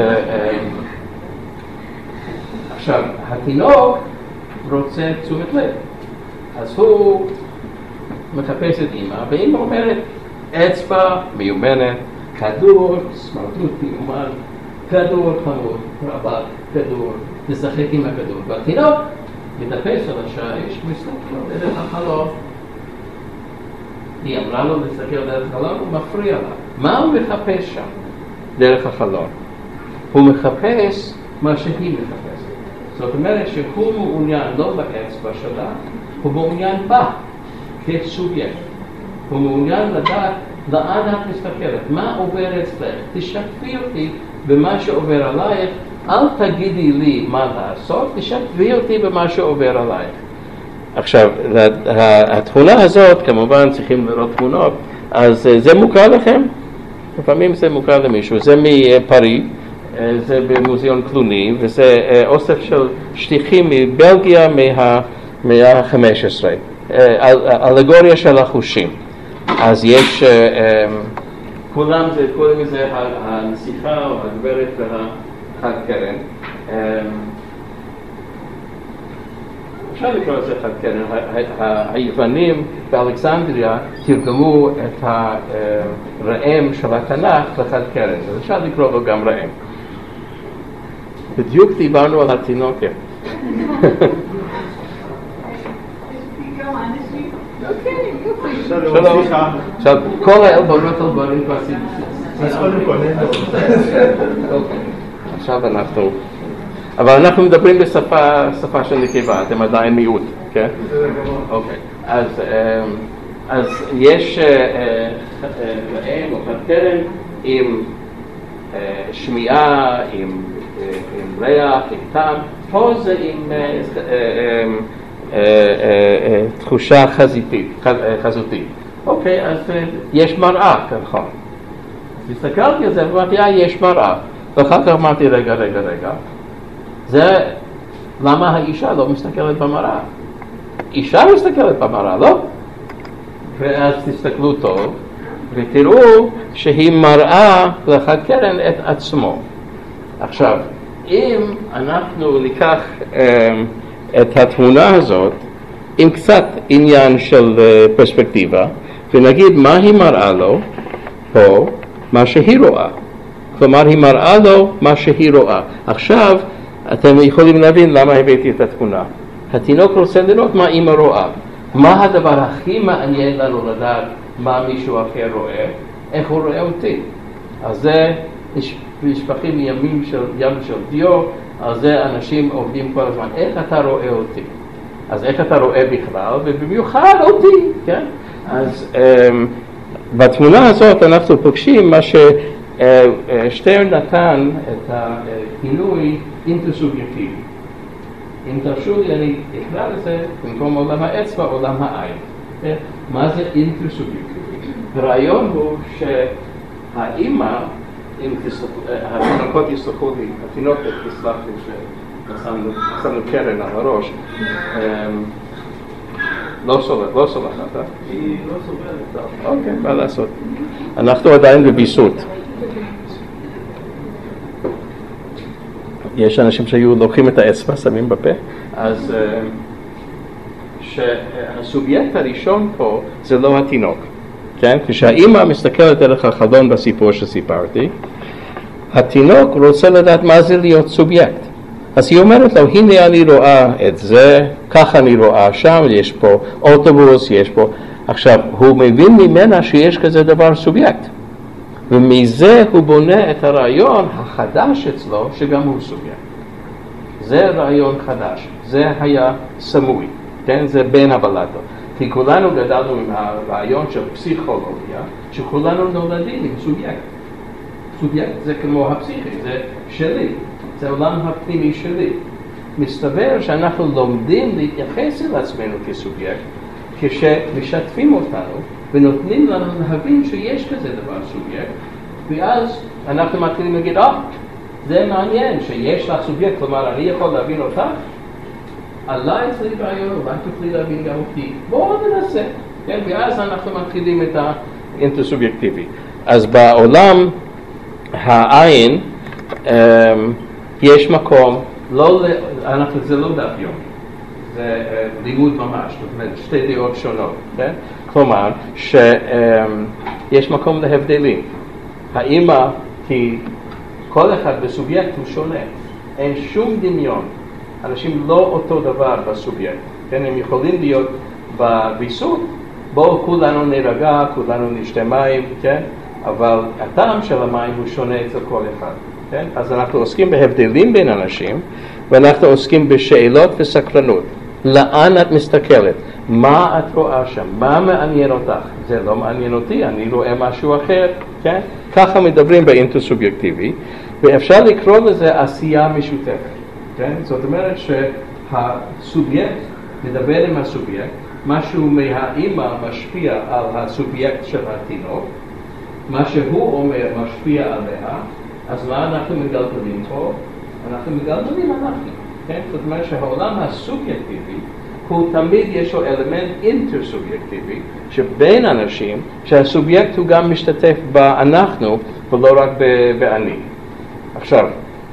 עכשיו, התינוק רוצה תשומת לב, אז הוא מחפש את אמא, ואמא אומרת, אצבע מיומנת, כדור, סמרטוט מיומן, כדור חמוד, רבק, כדור, נשחק עם הכדור, והתינוק מתאפס על השיש, מסתכל דרך החלון, היא אמרה לו להסתכל דרך החלון, הוא מפריע לה. מה הוא מחפש שם דרך החלון? הוא מחפש מה שהיא מחפשת. זאת אומרת שהוא מעוניין לא באצבע שלה, הוא מעוניין בה כסובייקט. הוא מעוניין לדעת לאן את מסתכלת, מה עובר אצלך. תשתפי אותי במה שעובר עלייך, אל תגידי לי מה לעשות, תשתפי אותי במה שעובר עלייך. עכשיו, התכונה הזאת, כמובן צריכים לראות תמונות, אז זה מוכר לכם? לפעמים זה מוכר למישהו, זה מפריז, זה במוזיאון קלוני, וזה אוסף של שטיחים מבלגיה מהמאה ה-15, אלגוריה של החושים. אז יש, כולם זה, קוראים לזה הנסיכה או הגברת והחד קרן. אפשר לקרוא לזה חד קרן. היוונים באלכסנדריה תרגמו את הרעם של התנ"ך לחד קרן, אז אפשר לקרוא לו גם רעם. בדיוק דיברנו על התינוקת. שלום. עכשיו, כל העלבונות על דברים פרסים. עכשיו אנחנו... אבל אנחנו מדברים בשפה של נקבה, אתם עדיין מיעוט, כן? אוקיי. אז יש רעם או חד-קרן עם שמיעה, עם ריח, עם טעם. פה זה עם תחושה חזותית. אוקיי, אז יש מראה, נכון. אז הסתכלתי על זה ואמרתי, יש מראה. ואחר כך אמרתי, רגע. זה למה האישה לא מסתכלת במראה? אישה מסתכלת במראה, לא? ואז תסתכלו טוב ותראו שהיא מראה לחד קרן את עצמו. עכשיו, אם אנחנו ניקח את התמונה הזאת עם קצת עניין של פרספקטיבה ונגיד מה היא מראה לו פה, מה שהיא רואה. כלומר, היא מראה לו מה שהיא רואה. עכשיו, אתם יכולים להבין למה הבאתי את התמונה. התינוק רוצה לראות מה אמא רואה. מה הדבר הכי מעניין לנו לדעת מה מישהו אחר רואה? איך הוא רואה אותי. אז זה נשפכים ים של דיו, על זה אנשים עובדים כל הזמן. איך אתה רואה אותי? אז איך אתה רואה בכלל, ובמיוחד אותי, כן? אז בתמונה הזאת אנחנו פוגשים מה ששטרן נתן את הכינוי אינטרסובייקטיבי. אם תרשו לי, אני אקרא לזה במקום עולם האצבע, עולם העין. מה זה אינטרסובייקטיבי? הרעיון הוא שהאימא, אם התינוקות יסלחו לי, התינוקת תסלח לי ששמנו קרן על הראש, לא סולחת, היא לא סובלת. אוקיי, מה לעשות? אנחנו עדיין בביסות. יש אנשים שהיו לוקחים את האצבע, שמים בפה, אז שהסובייקט הראשון פה זה לא התינוק, כן? כשהאימא מסתכלת דרך החלון בסיפור שסיפרתי, התינוק רוצה לדעת מה זה להיות סובייקט. אז היא אומרת לו, הנה אני רואה את זה, ככה אני רואה שם, יש פה אוטובוס, יש פה... עכשיו, הוא מבין ממנה שיש כזה דבר סובייקט. ומזה הוא בונה את הרעיון החדש אצלו, שגם הוא סובייקט. זה רעיון חדש, זה היה סמוי, כן? זה בין הבלטות. כי כולנו גדלנו עם הרעיון של פסיכולוגיה, שכולנו נולדים עם סובייקט. סובייקט זה כמו הפסיכי, זה שלי, זה העולם הפנימי שלי. מסתבר שאנחנו לומדים להתייחס אל עצמנו כסובייקט, כשמשתפים אותנו ונותנים לנו להבין שיש כזה דבר סובייקט, ואז אנחנו מתחילים להגיד, זה מעניין שיש לך סובייקט, כלומר אני יכול להבין אותך, עליי אצלי רעיון, אולי תוכלי להבין גם אותי, בואו ננסה, כן? ואז אנחנו מתחילים את האינטרסובייקטיבי. אז בעולם העין יש מקום, זה לא דף יום, זה לימוד ממש, זאת אומרת שתי דעות שונות, כן? כלומר שיש מקום להבדלים. האמא היא, כל אחד בסובייקט הוא שונה, אין שום דמיון, אנשים לא אותו דבר בסובייקט, כן? הם יכולים להיות בביסות בואו כולנו נירגע, כולנו נשתה מים, כן? אבל הטעם של המים הוא שונה אצל כל אחד, כן? אז אנחנו עוסקים בהבדלים בין אנשים, ואנחנו עוסקים בשאלות וסקרנות. לאן את מסתכלת? מה את רואה שם? מה מעניין אותך? זה לא מעניין אותי, אני רואה משהו אחר, כן? ככה מדברים באינטרסובייקטיבי, ואפשר לקרוא לזה עשייה משותפת, כן? זאת אומרת שהסובייקט מדבר עם הסובייקט, משהו מהאימא משפיע על הסובייקט של התינוק, מה שהוא אומר משפיע עליה, אז מה אנחנו מגלגלים פה? אנחנו מגלגלים אנחנו, כן? זאת אומרת שהעולם הסובייקטיבי הוא תמיד יש לו אלמנט אינטרסובייקטיבי שבין אנשים, שהסובייקט הוא גם משתתף באנחנו ולא רק באני. עכשיו,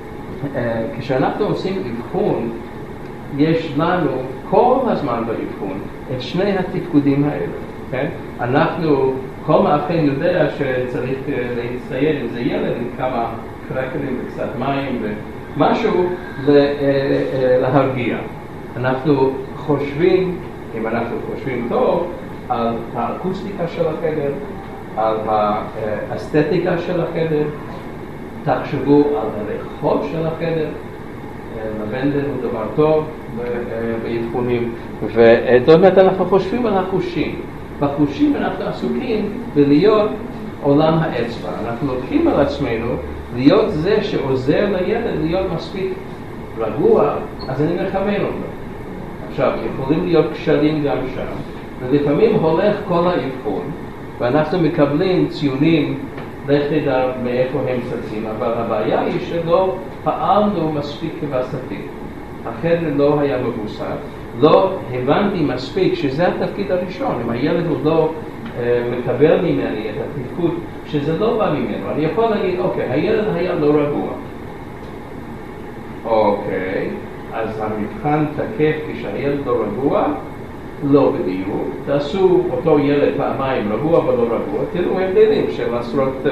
כשאנחנו עושים אבחון, יש לנו כל הזמן באבחון את שני התפקודים האלה, כן? אנחנו, כל מאבחן יודע שצריך להצטיין אם זה ילד עם כמה קרקרים וקצת מים ומשהו להרגיע. אנחנו חושבים, אם אנחנו חושבים טוב, על האקוסטיקה של החדר, על האסתטיקה של החדר, תחשבו על הריחות של החדר, לבנדר הוא דבר טוב באבחונים, וזאת אומרת אנחנו חושבים על החושים. בחושים אנחנו עסוקים בלהיות עולם האצבע. אנחנו לוקחים על עצמנו להיות זה שעוזר לילד להיות מספיק רגוע, אז אני מכוון אותו. עכשיו, יכולים להיות כשלים גם שם, ולפעמים הולך כל האבחון, ואנחנו מקבלים ציונים לכתר מאיפה הם צצים, אבל הבעיה היא שלא פעלנו מספיק כבסתית. החדר לא היה מבוסס, לא הבנתי מספיק שזה התפקיד הראשון. אם הילד הוא לא מקבל ממני את התפקוד, שזה לא בא ממנו, אני יכול להגיד, אוקיי, הילד היה לא רגוע. אוקיי, אז המבחן תקף כשהילד לא רגוע? לא בדיוק. תעשו אותו ילד פעמיים רגוע ולא רגוע, תראו הבדלים של עשרות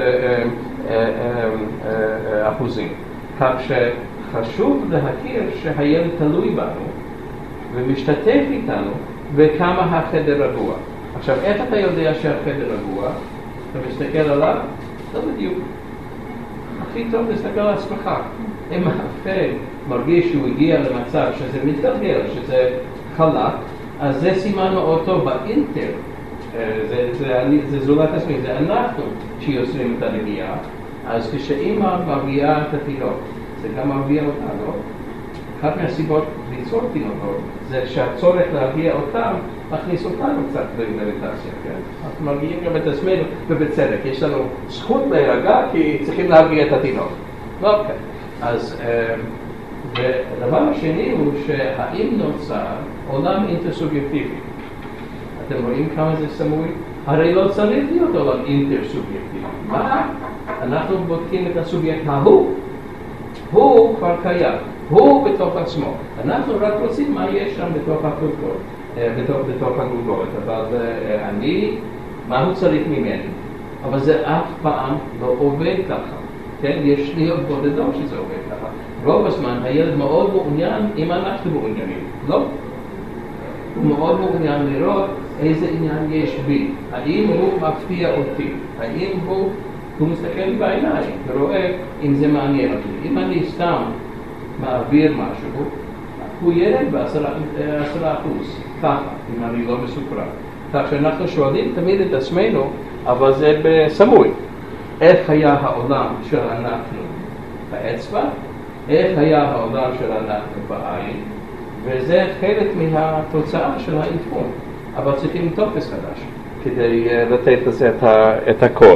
אחוזים. כך שחשוב להכיר שהילד תלוי בנו ומשתתף איתנו בכמה החדר רגוע. עכשיו, איך אתה יודע שהחדר רגוע? אתה מסתכל עליו? לא בדיוק. הכי טוב להסתכל על עצמך. אם האפל מרגיש שהוא הגיע למצב שזה מתגלגל, שזה חלק, אז זה סימן מאוד טוב באינטר. זה זולת עצמי, זה אנחנו שיוצרים את הרגיעה. אז כשאמא מרגיעה את התינוק, זה גם מרגיע אותנו. אחת מהסיבות ליצור תינוקות זה שהצורך להרגיע אותם מכניס אותנו קצת במדיטציה, כן? אנחנו מרגיעים גם את עצמנו ובצדק. יש לנו זכות להירגע כי צריכים להרגיע את התינוק. לא, כן. אז הדבר השני הוא שהאם נוצר עולם אינטרסובייקטיבי. אתם רואים כמה זה סמוי? הרי לא צריך להיות עולם אינטרסובייקטיבי. מה? אנחנו בודקים את הסובייקט ההוא. הוא כבר קיים. הוא בתוך עצמו. אנחנו רק רוצים מה יש שם בתוך הגולגולת. אבל אני, מה הוא צריך ממני? אבל זה אף פעם לא עובד ככה. כן? יש להיות בודדות שזה עובד ככה. רוב הזמן הילד מאוד מעוניין אם אנחנו מעוניינים. לא. הוא מאוד מעוניין לראות איזה עניין יש בי. האם הוא מפתיע אותי? האם הוא מסתכל לי בעיניים ורואה אם זה מעניין אותי. אם אני סתם מעביר משהו, הוא ירד ב10%, ככה, אם אני לא מסופרק. כך שאנחנו שואלים תמיד את עצמנו, אבל זה בסמוי. איך היה העולם של אנחנו באצבע? איך היה העולם של אנחנו בעין? וזה חלק מהתוצאה של האבחון. אבל צריכים טופס חדש כדי לתת לזה את הכל.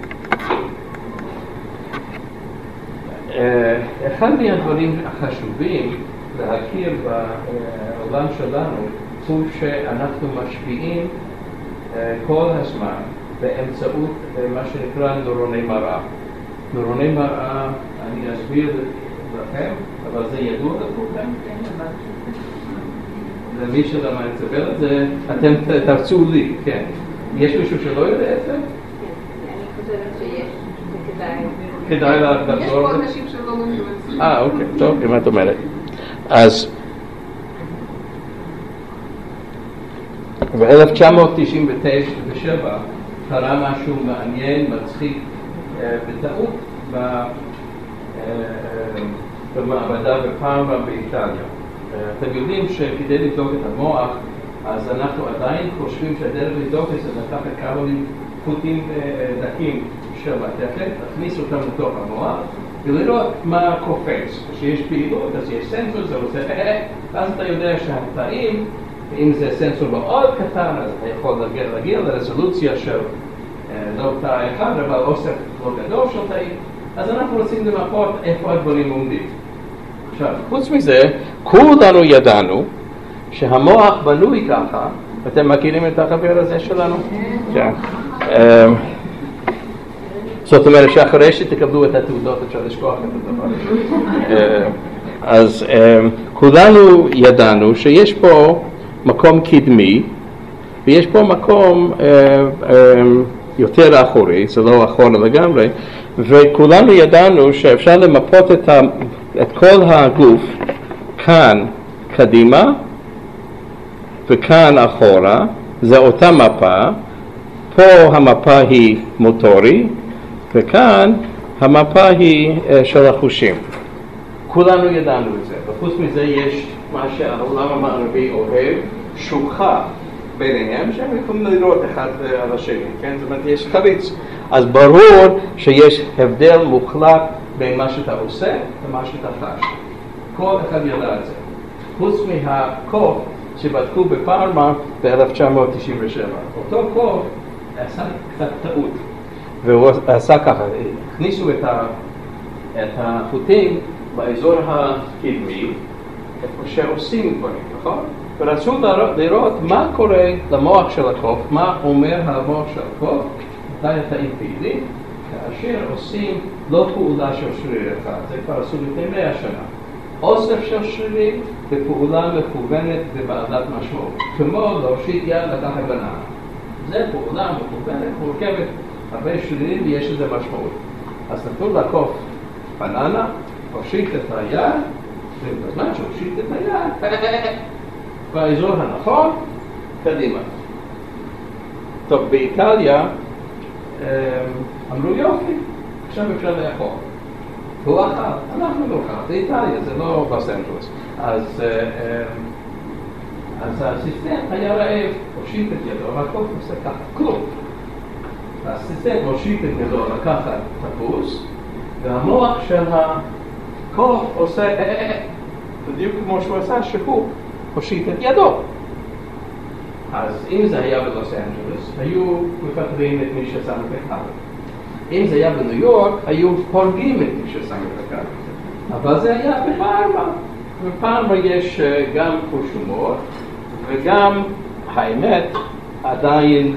אחד מהדברים החשובים להכיר בעולם שלנו הוא שאנחנו משפיעים כל הזמן באמצעות מה שנקרא נורוני מראה. נורוני מראה, אני אסביר לכם, אבל זה ידוע לכולכם? למי שלמה אצבל את זה, אתם תרצו לי, כן. יש מישהו שלא יודע את זה? אני חושבת שיש, זה כדאי. כדאי לחזור. יש פה אנשים שלא לומדים את זה. אוקיי, טוב, אם את אומרת. אז ב-1997 קרה משהו מעניין, מצחיק, בטעות במעבדה בפארמה באיטליה. אתם יודעים שכדי לבדוק את המוח, אז אנחנו עדיין חושבים שהדרך לבדוק את זה לקחת כמה חוטים דקים של מתכת, להכניס אותם לתוך המוח ולראות מה קופץ. כשיש פעילות, אז יש סנסור, זה עושה ואז אתה יודע שהתאים, אם זה סנסור מאוד קטן, אז אתה יכול להגיע לרזולוציה של לא תא אחד, אבל אוסף לא גדול של תאים, אז אנחנו רוצים למפות איפה הדברים עומדים. עכשיו, חוץ מזה, כולנו ידענו שהמוח בנוי ככה, אתם מכירים את החבר הזה שלנו? כן. זאת אומרת שאחרי שתקבלו את התעודות אפשר לשכוח את הדבר. אז כולנו ידענו שיש פה מקום קדמי, ויש פה מקום יותר אחורי, זה לא אחורה לגמרי, וכולנו ידענו שאפשר למפות את כל הגוף כאן קדימה וכאן אחורה, זה אותה מפה, פה המפה היא מוטורי וכאן המפה היא של החושים. כולנו ידענו את זה, וחוץ מזה יש מה שהעולם המערבי אוהב, שוקחה ביניהם, שהם יכולים לראות אחד על השני, כן? זאת אומרת, יש חריץ. אז ברור שיש הבדל מוחלט בין מה שאתה עושה ומה שאתה חש. כל אחד ידע את זה. חוץ מהקוף שבדקו בפארמה ב-1997. אותו קוף עשה קצת טעות, והוא עשה ככה, הכניסו את החוטים באזור הקדמי, איפה שעושים דברים, נכון? ורצו לראות מה קורה למוח של הקוף, מה אומר המוח של הקוף, מתי התאים פעילים, כאשר עושים לא פעולה של שריר אחד, זה כבר עשו לפני 100 שנה. אוסף של שרירים בפעולה מכוונת ובעלת משמעות, כמו להושיט יד לקחת בננה. זה פעולה מכוונת, מורכבת הרבה שרירים ויש לזה משמעות. אז נתנו לקוף בננה, הושיט את היד, ובזמן שהושיט את היד, באזור הנכון, קדימה. טוב, באיטליה אמרו יופי, עכשיו אפשר לאכול. הוא אכל, אנחנו לא אכל, זה איטליה, זה לא לוס אנג'לס. אז האסיסטנט היה רעב, הושיט את ידו, והקוף עושה ככה, כלום. האסיסטנט הושיט את ידו לקחת תפוס, והמוח של הקוף עושה בדיוק כמו שהוא עשה, שהוא הושיט את ידו. אז אם זה היה בלוס אנג'לס, היו מפטרים את מי ששם את הקו. אם זה היה בניו יורק, היו הורגים את מי ששם את הקו. אבל זה היה בפארמה. בפארמה יש גם חוש הומור, וגם האמת עדיין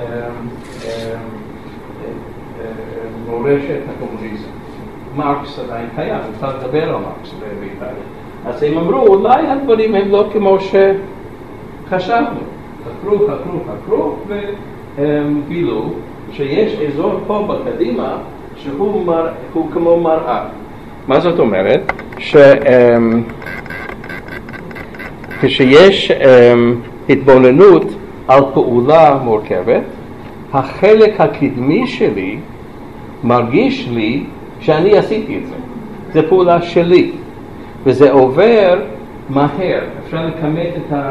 מורשת הקומוניזם. מרקס עדיין קיים, אפשר לדבר על מרקס באיטליה. אז הם אמרו, אולי הדברים הם לא כמו שחשבנו. חקרו, והם גילו שיש אזור פה בקדימה שהוא כמו מראה. מה זאת אומרת? כשיש התבוננות על פעולה מורכבת, החלק הקדמי שלי מרגיש לי שאני עשיתי את זה. זה פעולה שלי, וזה עובר מהר. אפשר לכמת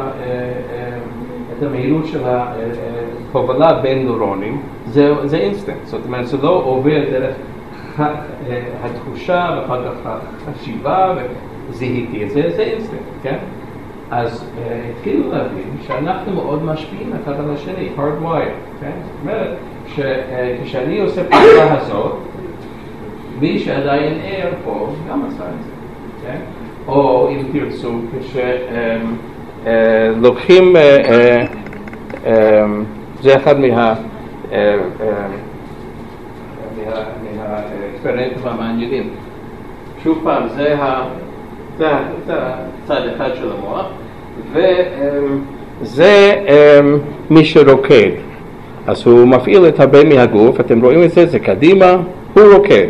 את המהירות של ההובלה בין נוירונים, זה אינסטנט. זאת אומרת, זה לא עובר דרך התחושה ואחר כך החשיבה וזיהיתי את זה, זה אינסטנט, כן? אז התחילו להבין שאנחנו מאוד משפיעים אחד על השני, hardwired, כן? זאת אומרת, שכשאני עושה פעולה הזאת, מי שעדיין ער פה גם עשה את זה, כן? או אם תרצו, כשלוקחים, זה אחד מהאקספרימנטים המעניינים. שוב פעם, זה צד אחד של המוח, וזה מי שרוקד. אז הוא מפעיל את הרבה מהגוף, אתם רואים את זה, זה קדימה, הוא רוקד.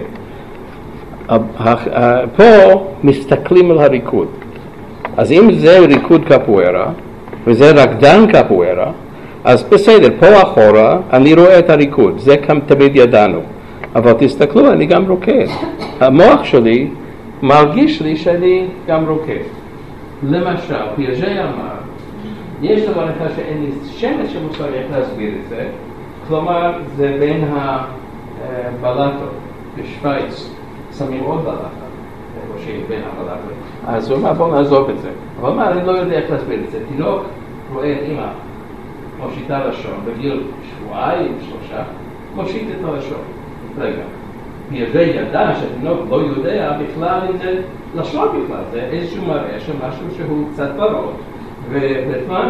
פה מסתכלים על הריקוד. אז אם זה ריקוד קפוארה, וזה רקדן קפוארה, אז בסדר, פה אחורה אני רואה את הריקוד, זה כמה תמיד ידענו. אבל תסתכלו, אני גם רוקד. המוח שלי מרגיש לי שאני גם רוקד. למשל, פיאז'ה אמר, יש דבר אחד שאין לי שמץ של מושג איך להסביר את זה, כלומר זה בין הבלטות בשוויץ, שמים עוד בלטה, או שהיא בין הבלטות. אז הוא אמר, בואו נעזוב את זה. אבל מה, אני לא יודע איך להסביר את זה. תינוק רואה את אמא, מושיטה לשון, בגיל שבועיים, 3, מושיט את הלשון. רגע, פיאז'ה ידע שהתינוק לא יודע בכלל אם זה לשון בכלל, זה איזשהו מראה של משהו שהוא קצת ורוד. ובזמן,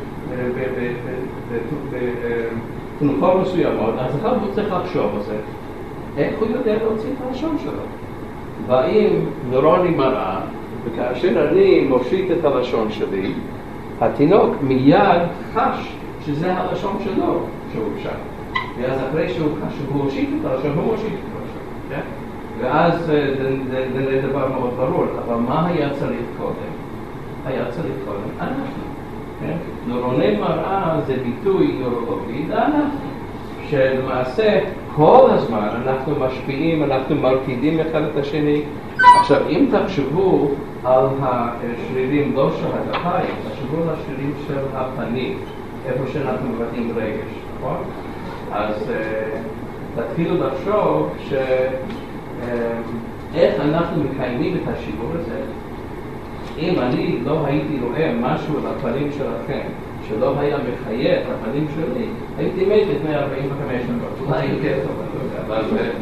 בתנוחות מסוימות, אז אחד הוא צריך לחשוב על זה, איך הוא יודע להוציא את הלשון שלו. והאם נורוני מראה, וכאשר אני מושיט את הלשון שלי, התינוק מיד חש שזה הלשון שלו שהוא שם. ואז אחרי שהוא חש שהוא מושיט את הלשון, הוא מושיט את הלשון. כן? ואז זה דבר מאוד ברור, אבל מה היה צריך קודם? היה צריך קודם אנחנו. כן? נורוני מראה זה ביטוי נורולוגי, זה אנחנו. שלמעשה כל הזמן אנחנו משפיעים, אנחנו מרקידים אחד את השני. עכשיו, אם תחשבו על השרירים לא של הגפיים, תחשבו על השרירים של הפנים, איפה שאנחנו מבטאים רגש, נכון? אז תתחילו לחשוב איך אנחנו מקיימים את השיעור הזה. אם אני לא הייתי רואה משהו על הפנים שלכם, שלא היה מחייב הפנים שלי, הייתי מת לפני 45 דקות, אולי יותר טוב,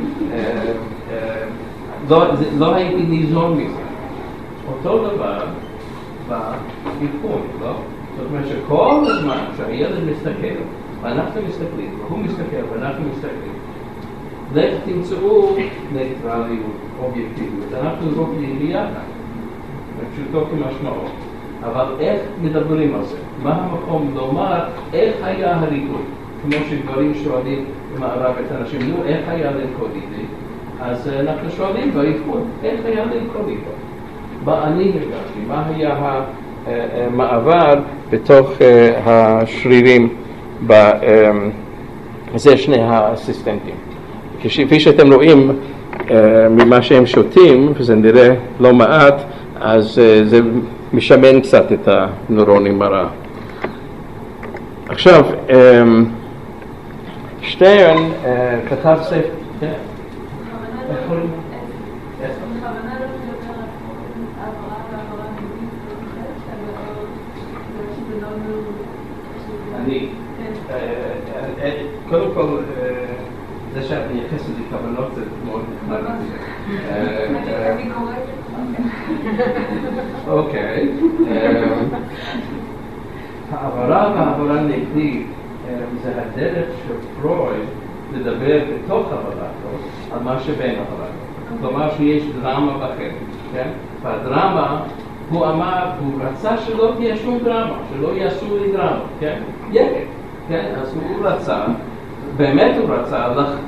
אבל לא הייתי ניזון מזה. אותו דבר באבחון, לא? זאת אומרת שכל הזמן שהילד מסתכל, ואנחנו מסתכלים, והוא מסתכל ואנחנו מסתכלים, לך תמצאו ניטרליות, אובייקטיביות, אנחנו רוקדים ביחד, פשוטו כמשמעו. אבל איך מדברים על זה? מה המקום לומר איך היה הריקוד? כמו שגברים שואלים במערב את האנשים, נו, איך היה לרקוד איתי? אז אנחנו שואלים באבחון, איך היה לרקוד איתו? מה אני הרגשתי? מה היה המעבר בתוך השרירים? זה שני האסיסטנטים. כפי שאתם רואים ממה שהם שותים, וזה נראה לא מעט, אז זה משמן קצת את הנוירונים מראה. עכשיו, שטרן כתב ספר, איך קוראים? בכוונה לא מדבר על העברה מינית שזה לא אני, קודם כל, זה שאת מייחסת לי כוונות זה מאוד נחמד. אני קוראת אוקיי. העברה והעברה נגדית זה הדרך של פרויד לדבר בתוך הבלטות על מה שבין הבלטות. כלומר שיש דרמה בחדר, כן? והדרמה, הוא אמר, הוא רצה שלא תהיה שום דרמה, שלא יעשו לי דרמה, כן? יקר, כן? אז הוא רצה, באמת הוא רצה,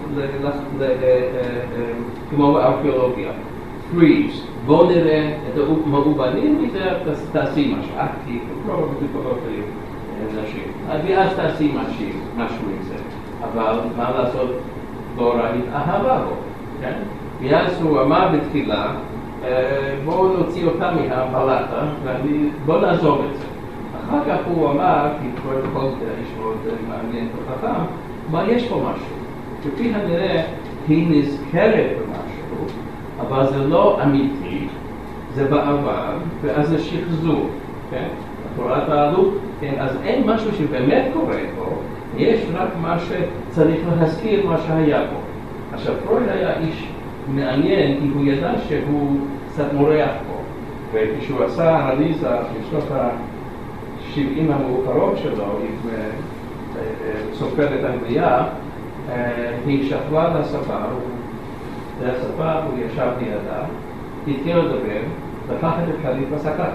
כמו בארכיאולוגיה, פריז, בוא נראה את המאובנים, תעשי משהו, כי לא בטוחות נשים, ואז תעשי משהו עם זה, אבל מה לעשות, לא ראית אהבה בו, כן? ואז הוא אמר בתחילה, בואו נוציא אותה מהבלטה, בואו נעזוב את זה. אחר כך הוא אמר, כי כל זה איש מאוד מעניין וחכם, מה יש פה משהו? כפי הנראה, היא נזכרת במשהו, אבל זה לא אמיתי, זה בעבר, ואז זה שחזור, כן? תורת העלות, כן? אז אין משהו שבאמת קורה פה, יש רק מה שצריך להזכיר מה שהיה פה. עכשיו, פרויד היה איש מעניין, כי הוא ידע שהוא קצת מורח פה, וכשהוא עשה אנליזה בשנות ה-70 המאוחרות שלו, עם סופרת אנגליה, היא שכבה לשפה, והשפה הוא ישב לידה, התחיל לדבר, לקח את הכלית בסקה.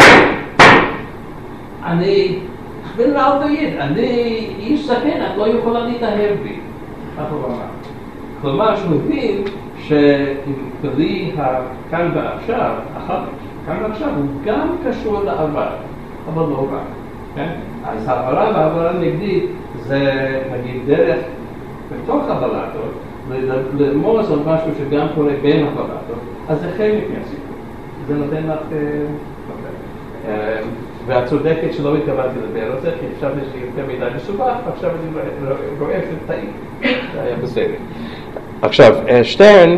אני איש זקן, את לא יכולה להתאהב בי, כך הוא אמר. כלומר, שהוא הבין שבלי כאן ועכשיו, כאן ועכשיו הוא גם קשור לעבר, אבל לא רק. כן? אז העברה והעברה נגדית זה נגיד דרך בתוך הבלטות, לרמוז על משהו שגם קורה בין הבלטות, אז זה חלק מהסיפור. זה נותן לך... ואת צודקת שלא התכוונתי לדבר על זה, כי עכשיו יש לי יותר מדי מסובך, ועכשיו אני רואה שזה טעים. זה היה בסדר. עכשיו, שטרן,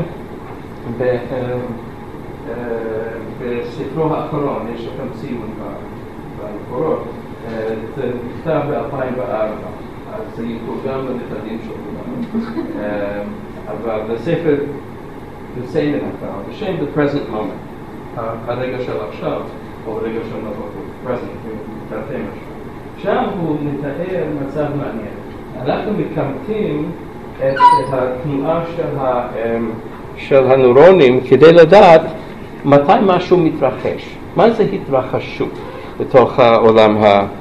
בספרו האחרון, יש לכם ציון במקורות, זה נכתב ב-2004, אז זה יתורגם לנכדים של כולנו. אבל בספר יוצא מן הכלל, בשם The Present Moment, הרגע של עכשיו, או רגע של מבוא, present, תרתי משהו. שם הוא מתאר מצב מעניין. אנחנו מקמטים את התנועה של הנוירונים כדי לדעת מתי משהו מתרחש. מה זה התרחשות בתוך העולם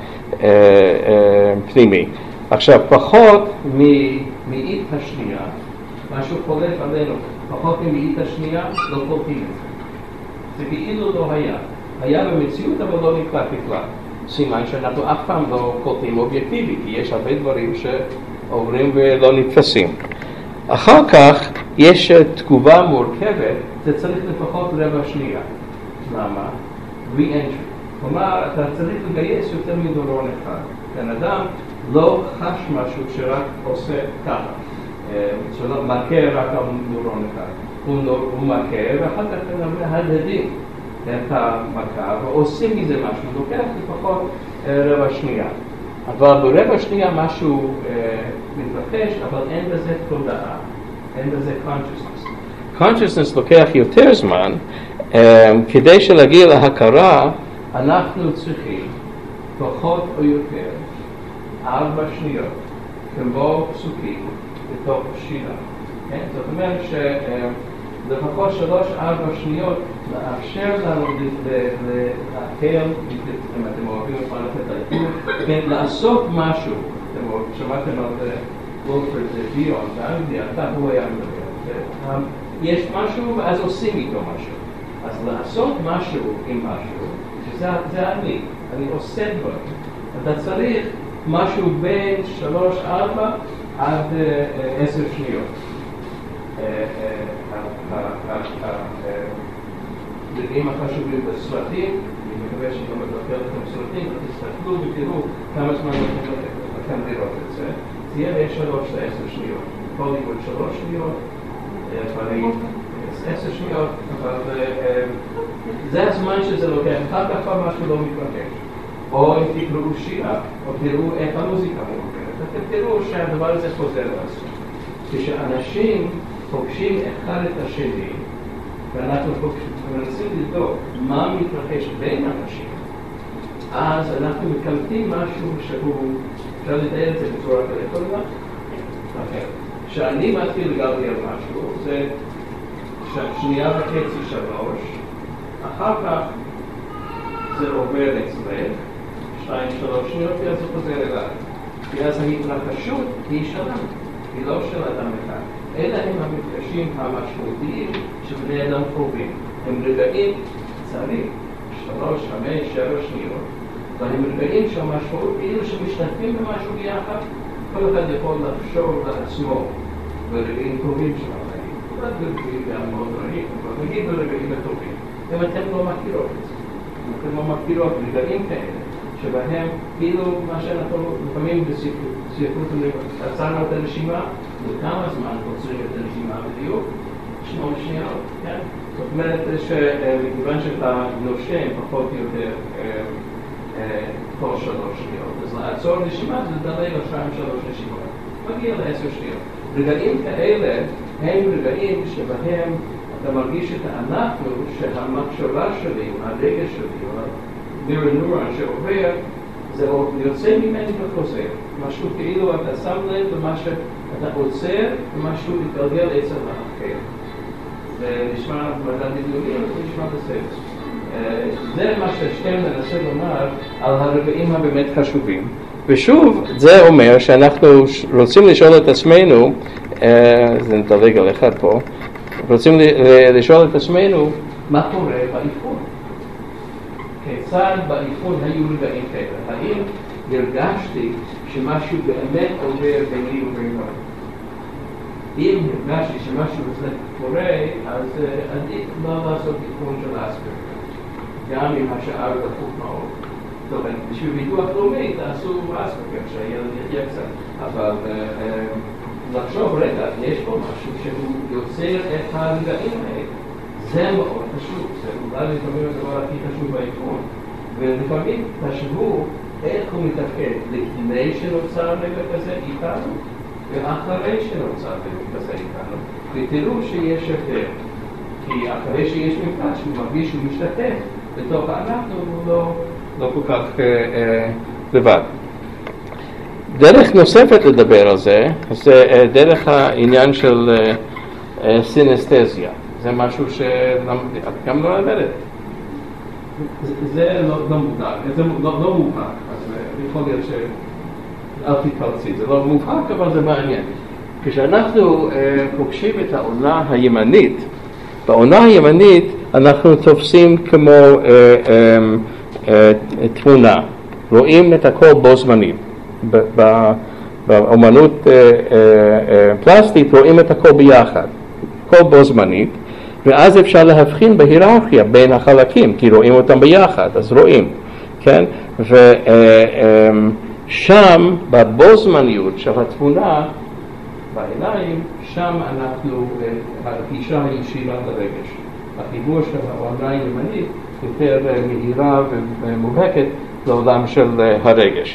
הפנימי? עכשיו, פחות מאית השנייה, משהו חולף עלינו, פחות ממאית השנייה, לא קולטים את זה. זה כאילו לא היה. היה במציאות, אבל לא נקלט בכלל. סימן שאנחנו אף פעם לא קולטים אובייקטיבי, כי יש הרבה דברים שעוברים ולא נתפסים. אחר כך יש תגובה מורכבת, זה צריך לפחות רבע שנייה. למה? re-entry. כלומר, אתה צריך לגייס יותר מנוירון אחד. בן אדם לא חש משהו שרק עושה ככה, שלא מכה רק על נוירון אחד. הוא מכה, ואחר כך מהדהדים את המכה, ועושים מזה משהו, לוקח לפחות רבע שנייה. אבל ברבע שנייה משהו מתרחש, אבל אין בזה תודעה, אין בזה consciousness. consciousness לוקח יותר זמן, כדי שלהגיע להכרה, אנחנו צריכים פחות או יותר 4 שניות, כמו פסוקים בתוך שירה. זאת אומרת שלפחות 3-4 שניות לאפשר לנו להקל, אם אתם אוהבים את מערכת העיכול, לעשות משהו. אתם שמעתם על וולפרד ביון, באנגליה, הוא היה מדבר. יש משהו ואז עושים איתו משהו. אז לעשות משהו עם משהו, שזה אני עושה דברים. אתה צריך משהו בין 3-4 עד 10 שניות. הדברים החשובים בסרטים, אני מקווה שאני לא מדבר לכם סרטים, אבל תסתכלו ותראו כמה זמן אתם לראות את זה. זה יהיה בין 3 ל-10 שניות. הוליווד 3 שניות, פריז 10 שניות, אבל זה הזמן שזה לוקח. אחר כך כבר משהו לא מתרחש. או אם תקראו שירה, או תראו איך המוזיקה מוכרת, אתם תראו שהדבר הזה חוזר לעצמו. כשאנשים פוגשים אחד את השני, ואנחנו מנסים לבדוק מה מתרחש בין אנשים, אז אנחנו מקלטים משהו שהוא, אפשר לתאר את זה בצורה כזאת, כשאני מתחיל לגלגל משהו, זה 1.5-3 שניות, אחר כך זה עובר אצלך, 2-3 שניות, ואז זה חוזר אליי. ואז ההתרחשות היא שלנו, היא לא של אדם אחד. אלה הם המפגשים המשמעותיים של בני אדם קרובים. הם רגעים קצרים, 3, 5, 7 שניות, והם רגעים שהמשמעות כאילו שמשתתפים במשהו ביחד, כל אחד יכול לחשוב לעצמו ברגעים טובים של החיים. לא ברגעים גם מאוד רעים, אבל נגיד ברגעים הטובים. אם אתם לא מכירות את זה, אם אתם לא מכירות רגעים כאלה, שבהם כאילו מה שאנחנו לפעמים בספרות עצרנו את הרשימה, וכמה זמן עוצרים את הרשימה בדיוק? 8 שניות, כן? זאת אומרת שמכיוון שאתה נושם פחות או יותר כל 3 שניות, אז לעצור נשימה זה לדלג על 2-3 נשימות, מגיע ל10 שניות. רגעים כאלה הם רגעים שבהם אתה מרגיש את אנחנו שהמחשבה שלי, או הרגש שלי, או נוירון שעובר, זה יוצא ממני וחוזר. משהו כאילו אתה שם לב למה שאתה עוצר, ומשהו מתגלגל אצל האחר. זה נשמע מדע בדיוני, אבל זה נשמע בסדר. זה מה ששטרן מנסה לומר על הרגעים הבאמת חשובים. ושוב, זה אומר שאנחנו רוצים לשאול את עצמנו, זה נדלג על אחד פה, רוצים לשאול את עצמנו מה קורה באבחון. כיצד באיחוד היו רגעים כאלה? האם הרגשתי שמשהו באמת עובר ביני ובינו? אם הרגשתי שמשהו זה קורה, אז עדיף לא לעשות איחוד של אספרגר, גם אם השאר דפוק מאוד. זאת אומרת, בשביל ביטוח לאומי תעשו אספרגר, שהילד יחיה קצת, אבל לחשוב, רגע, יש פה משהו שהוא יוצר את הרגעים האלה. זה מאוד חשוב, זה אולי לפעמים הדבר הכי חשוב באיכון. ולפעמים תשבו איך הוא מתפקד לפני שנוצר רגע כזה איתנו, ואחרי שנוצר רגע כזה איתנו, ותראו שיש הבדל. כי אחרי שיש מפגש, הוא מרגיש שהוא משתתף בתוך אנחנו, הוא לא כל כך לבד. דרך נוספת לדבר על זה, זה דרך העניין של סינסטזיה. זה משהו שאת גם לא למדת. זה לא מובהק, זה לא מובהק, אז יכול להיות שאל תתפרצי, זה לא מובהק, אבל זה מעניין. כשאנחנו פוגשים את העונה הימנית, בעונה הימנית אנחנו תופסים כמו תמונה, רואים את הכל בו זמנית. באמנות פלסטית רואים את הכל ביחד, הכל בו זמנית, ואז אפשר להבחין בהיררכיה בין החלקים, כי רואים אותם ביחד, אז רואים, כן? ושם, בבו זמניות של התמונה, בעיניים, שם אנחנו, הגישה הישירה לרגש. החיבור של העונה הימנית יותר מהירה ומובהקת לעולם של הרגש.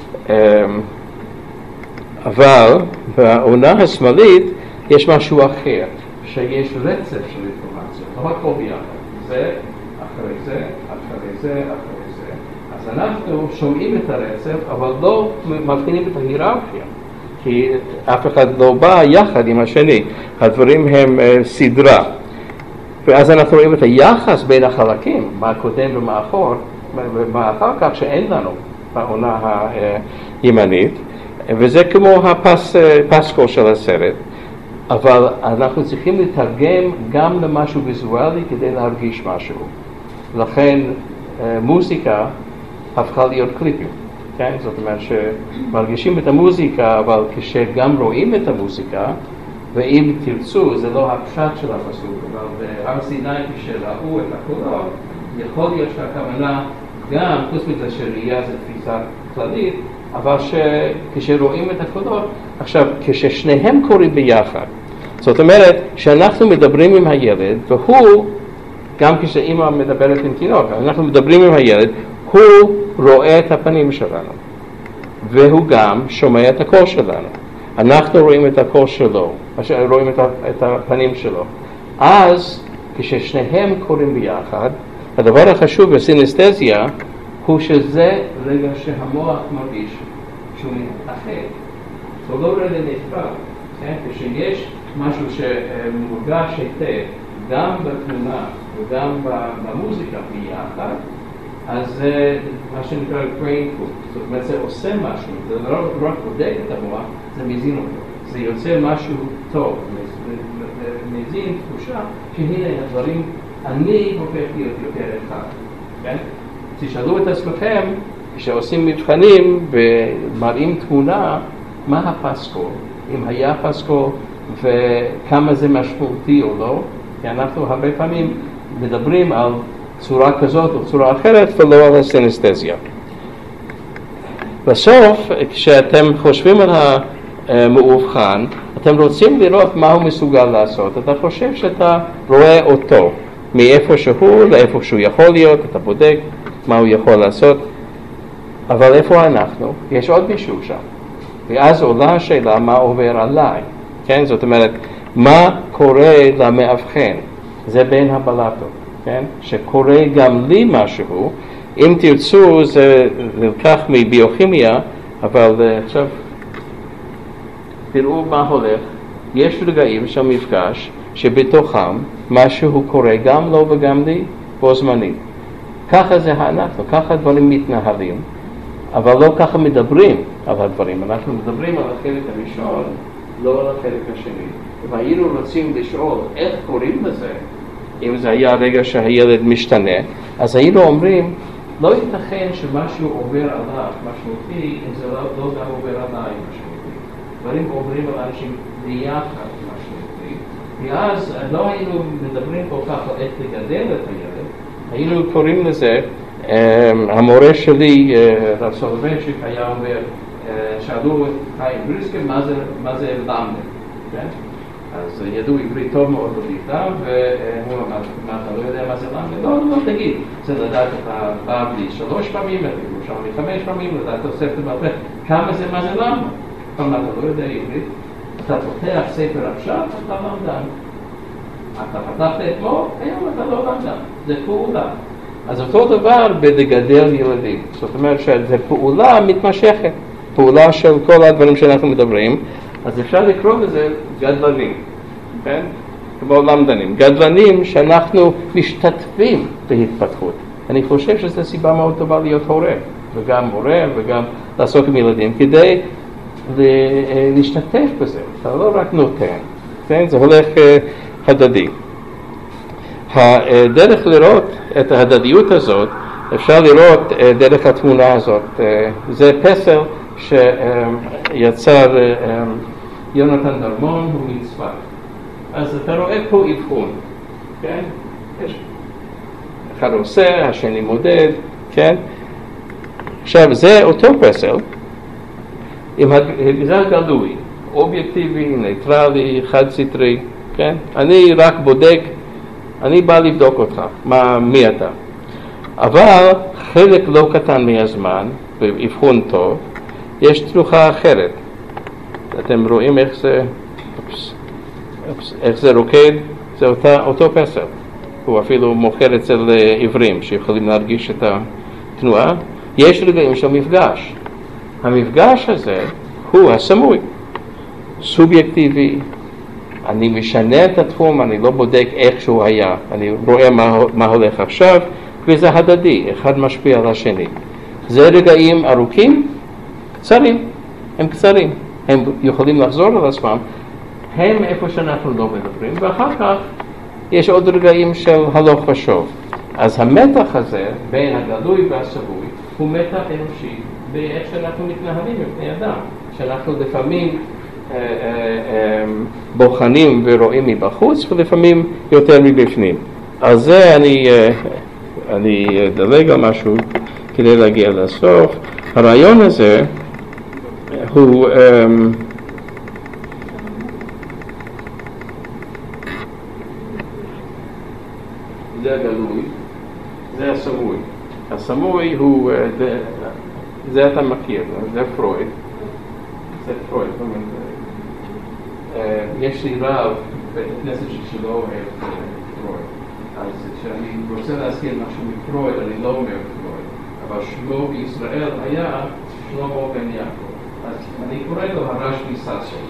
אבל בעונה השמאלית יש משהו אחר, שיש רצף של אינפורמציה, לא הכל ביחד, זה, אחרי זה, אחרי זה, אחרי זה. אז אנחנו שומעים את הרצף, אבל לא מבחינים את ההיררכיה, כי אף אחד לא בא יחד עם השני, הדברים הם סדרה. ואז אנחנו רואים את היחס בין החלקים, מה קודם ומה אחר כך שאין לנו בעונה הימנית, וזה כמו הפסקול של הסרט, אבל אנחנו צריכים לתרגם גם למשהו ויזואלי כדי להרגיש משהו. לכן מוזיקה הפכה להיות קליפים, כן? זאת אומרת שמרגישים את המוזיקה, אבל כשגם רואים את המוזיקה, ואם תרצו, זה לא הפשט של הפסוק, אבל בהר סיני כשראו את הקולות, יכול להיות שהכוונה גם, חוץ מזה שראייה זה תפיסה כללית, אבל כשרואים את הקולות, עכשיו, כששניהם קוראים ביחד, זאת אומרת שאנחנו מדברים עם הילד, והוא, גם כשאמא מדברת עם תינוק, אנחנו מדברים עם הילד, הוא רואה את הפנים שלנו, והוא גם שומע את הקול שלנו. אנחנו רואים את הקול שלו, רואים את הפנים שלו. אז, כששניהם קוראים ביחד, הדבר החשוב בסינסטזיה הוא שזה רגע שהמוח מרגיש שהוא מתאחד. זה לא רגע נפרד. כשיש משהו שמורגש היטב, גם בתמונה וגם במוזיקה ביחד, אז זה מה שנקרא brain food. זאת אומרת, זה עושה משהו, זה לא רק בודק את המוח, זה מזין אותו. זה יוצא משהו טוב, מזין תחושה שהנה הדברים, אני הופך להיות יותר אחד. כן? תשאלו את עצמכם, כשעושים מבחנים ומראים תמונה, מה הפסקול? אם היה פסקול וכמה זה משמעותי או לא, כי אנחנו הרבה פעמים מדברים על צורה כזאת או צורה אחרת ולא על הסינסטזיה. בסוף, כשאתם חושבים על המאובחן, אתם רוצים לראות מה הוא מסוגל לעשות. אתה חושב שאתה רואה אותו מאיפה שהוא לאיפה שהוא יכול להיות, אתה בודק מה הוא יכול לעשות, אבל איפה אנחנו? יש עוד מישהו שם. ואז עולה השאלה מה עובר עליי. כן? זאת אומרת, מה קורה למאבחן? זה בין הבלטות. כן? שקורה גם לי משהו. אם תרצו, זה נלקח מביוכימיה, אבל עכשיו תראו מה הולך. יש רגעים של מפגש שבתוכם משהו קורה גם לו וגם לי בו זמנית. ככה זה אנחנו, ככה הדברים מתנהלים, אבל לא ככה מדברים על הדברים. אנחנו מדברים על החלק הראשון, לא על החלק השני. אם היינו רוצים לשאול איך קוראים לזה, אם זה היה רגע שהילד משתנה, אז היינו אומרים, לא ייתכן שמשהו עובר עליו משמעותי, אם זה לא גם עובר עליי משמעותי. דברים עוברים על אנשים ביחד משמעותי, ואז לא היינו מדברים כל כך על איך לגדל את הילד, היינו קוראים לזה, המורה שלי, רב סולובייצ'יק, היה אומר, שאלו את חיים בריסקר מה זה למד, כן? אז ידעו עברית טוב מאוד בביתם, והוא אמר, מה אתה לא יודע מה זה למד? לא, תגיד, זה לדעת את הבבלי 3 פעמים, את ירושלמי 5 פעמים, לדעת תוספת בעל פה, כמה זה מה זה למד? כלומר, אתה לא יודע עברית, אתה פותח ספר עכשיו, אתה למדן. אתה פתחת אתמול, היום אתה לא למדן, זה פעולה. אז אותו דבר בלגדל ילדים, זאת אומרת שזו פעולה מתמשכת, פעולה של כל הדברים שאנחנו מדברים, אז אפשר לקרוא לזה גדלנים, כן? כמו למדנים, גדלנים שאנחנו משתתפים בהתפתחות. אני חושב שזו סיבה מאוד טובה להיות הורה, וגם מורה וגם לעסוק עם ילדים, כדי להשתתף בזה, אתה לא רק נותן, כן? זה הולך הדדי. הדרך לראות את ההדדיות הזאת, אפשר לראות דרך התמונה הזאת. זה פסל שיצר יונתן דרמון, הוא מצפת. אז אתה רואה פה אבחון, כן? אחד עושה, השני מודד, כן? עכשיו זה אותו פסל, זה גלוי, אובייקטיבי, ניטרלי, חד סטרי, כן? אני רק בודק, אני בא לבדוק אותך, מי אתה. אבל חלק לא קטן מהזמן, באבחון טוב, יש תנוחה אחרת. אתם רואים איך זה רוקד? זה אותו פסל. הוא אפילו מוכר אצל עיוורים שיכולים להרגיש את התנועה. יש רגעים של מפגש. המפגש הזה הוא הסמוי, סובייקטיבי. אני משנה את התחום, אני לא בודק איך שהוא היה, אני רואה מה הולך עכשיו, וזה הדדי, אחד משפיע על השני. זה רגעים ארוכים, קצרים, הם קצרים, הם יכולים לחזור על עצמם, הם איפה שאנחנו לא מדברים, ואחר כך יש עוד רגעים של הלוך ושוב. אז המתח הזה בין הגלוי והסבוי הוא מתח אנושי באיך שאנחנו מתנהלים בפני אדם, שאנחנו לפעמים בוחנים ורואים מבחוץ ולפעמים יותר מבפנים. אז זה אני אדלג על משהו כדי להגיע לסוף. הרעיון הזה הוא זה הגלוי, זה הסמוי. הסמוי הוא, זה אתה מכיר, זה פרויד. זה פרויד, זאת אומרת, יש לי רב בכנסת שלא אוהב פרויד. אז כשאני רוצה להזכיר משהו מפרויד, אני לא אומר פרויד. אבל שמו בישראל היה שלמה בן יעקב. אז אני קורא לו הרשב"י ששון.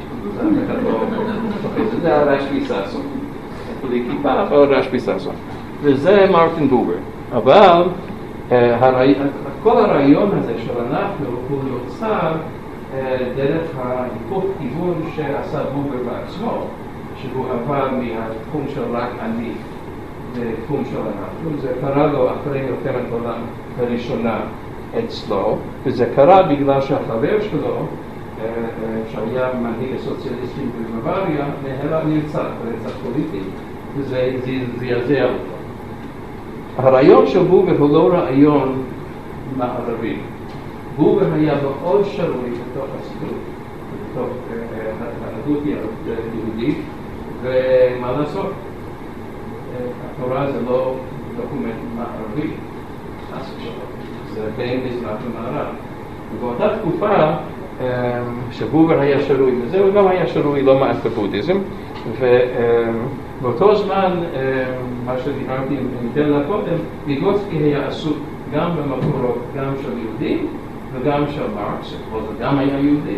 זה הרשב"י ששון. בלי כיפה, אבל הרשב"י ששון. וזה מרטין בובר. אבל כל הרעיון הזה של אנחנו הוא נוצר דרך ההיפוך כיוון שעשה בובר בעצמו, שהוא עבר מהתחום של רק אני לתחום של אנחנו. זה קרה לו אחרי מלחמת העולם הראשונה אצלו, וזה קרה בגלל שהחבר שלו, שהיה מנהיג הסוציאליסטי בבוואריה, נרצח ברצח פוליטי, וזה זעזע אותו. הרעיון של בובר הוא לא רעיון מערבי. בובר היה מאוד שרוי בתוך הסידור, בתוך ההגות היהודית, ומה לעשות? התורה זה לא דוקומנט מערבי, זה בין מזרח ומערב. ובאותה תקופה שבובר היה שרוי בזה, הוא גם היה שרוי לא מעט בבודהיזם, ובאותו זמן, מה שדיברתי עם דלה קודם, ויגוצקי היה עסוק גם במקורות, גם של יהודים וגם של מרקס, וגם היה יהודי.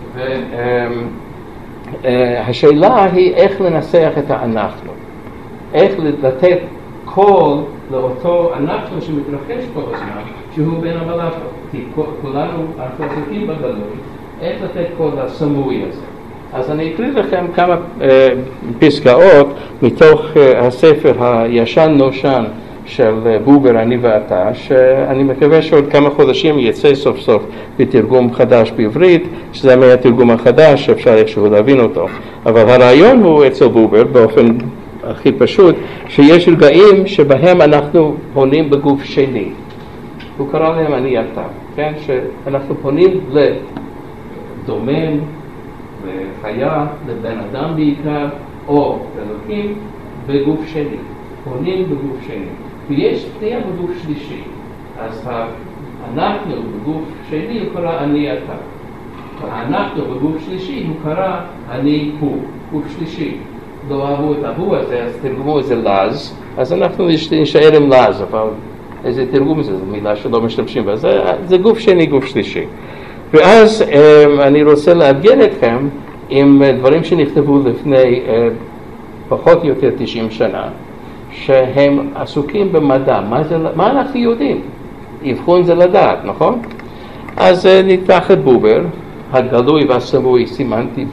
והשאלה היא איך לנסח את האנחנו, איך לתת קול לאותו אנחנו שמתרחש כל הזמן, שהוא בין המלאכות, כי כולנו אנחנו עסוקים בגלוי, איך לתת קול לסמוי הזה. אז אני אקריא לכם כמה פסקאות מתוך הספר הישן נושן של בובר, אני ואתה, שאני מקווה שעוד כמה חודשים יצא סוף סוף בתרגום חדש בעברית, שזה מהתרגום החדש שאפשר איכשהו להבין אותו. אבל הרעיון הוא אצל בובר באופן הכי פשוט, שיש רגעים שבהם אנחנו פונים בגוף שני. הוא קרא להם אני אתה, כן? שאנחנו פונים לדומם, לחיה, לבן אדם בעיקר, או לאלוקים, בגוף שני. פונים בגוף שני. ויש פנייה בגוף שלישי. אז אנחנו בגוף שני הוא קרא אני אתה. אנחנו בגוף שלישי הוא קרא אני הוא. גוף שלישי. לא אהבו את ההוא הזה, אז תרגמו איזה לז, אז אנחנו נשאר עם לז, אבל איזה תרגום זה? זו מילה שלא משתמשים בה. זה גוף שני, גוף שלישי. ואז אני רוצה לאתגר אתכם עם דברים שנכתבו לפני פחות או יותר 90 שנה, שהם עסוקים במדע. מה אנחנו יודעים? אבחון זה לדעת, נכון? אז ניקח את בובר, הגלוי והסמוי סימנתי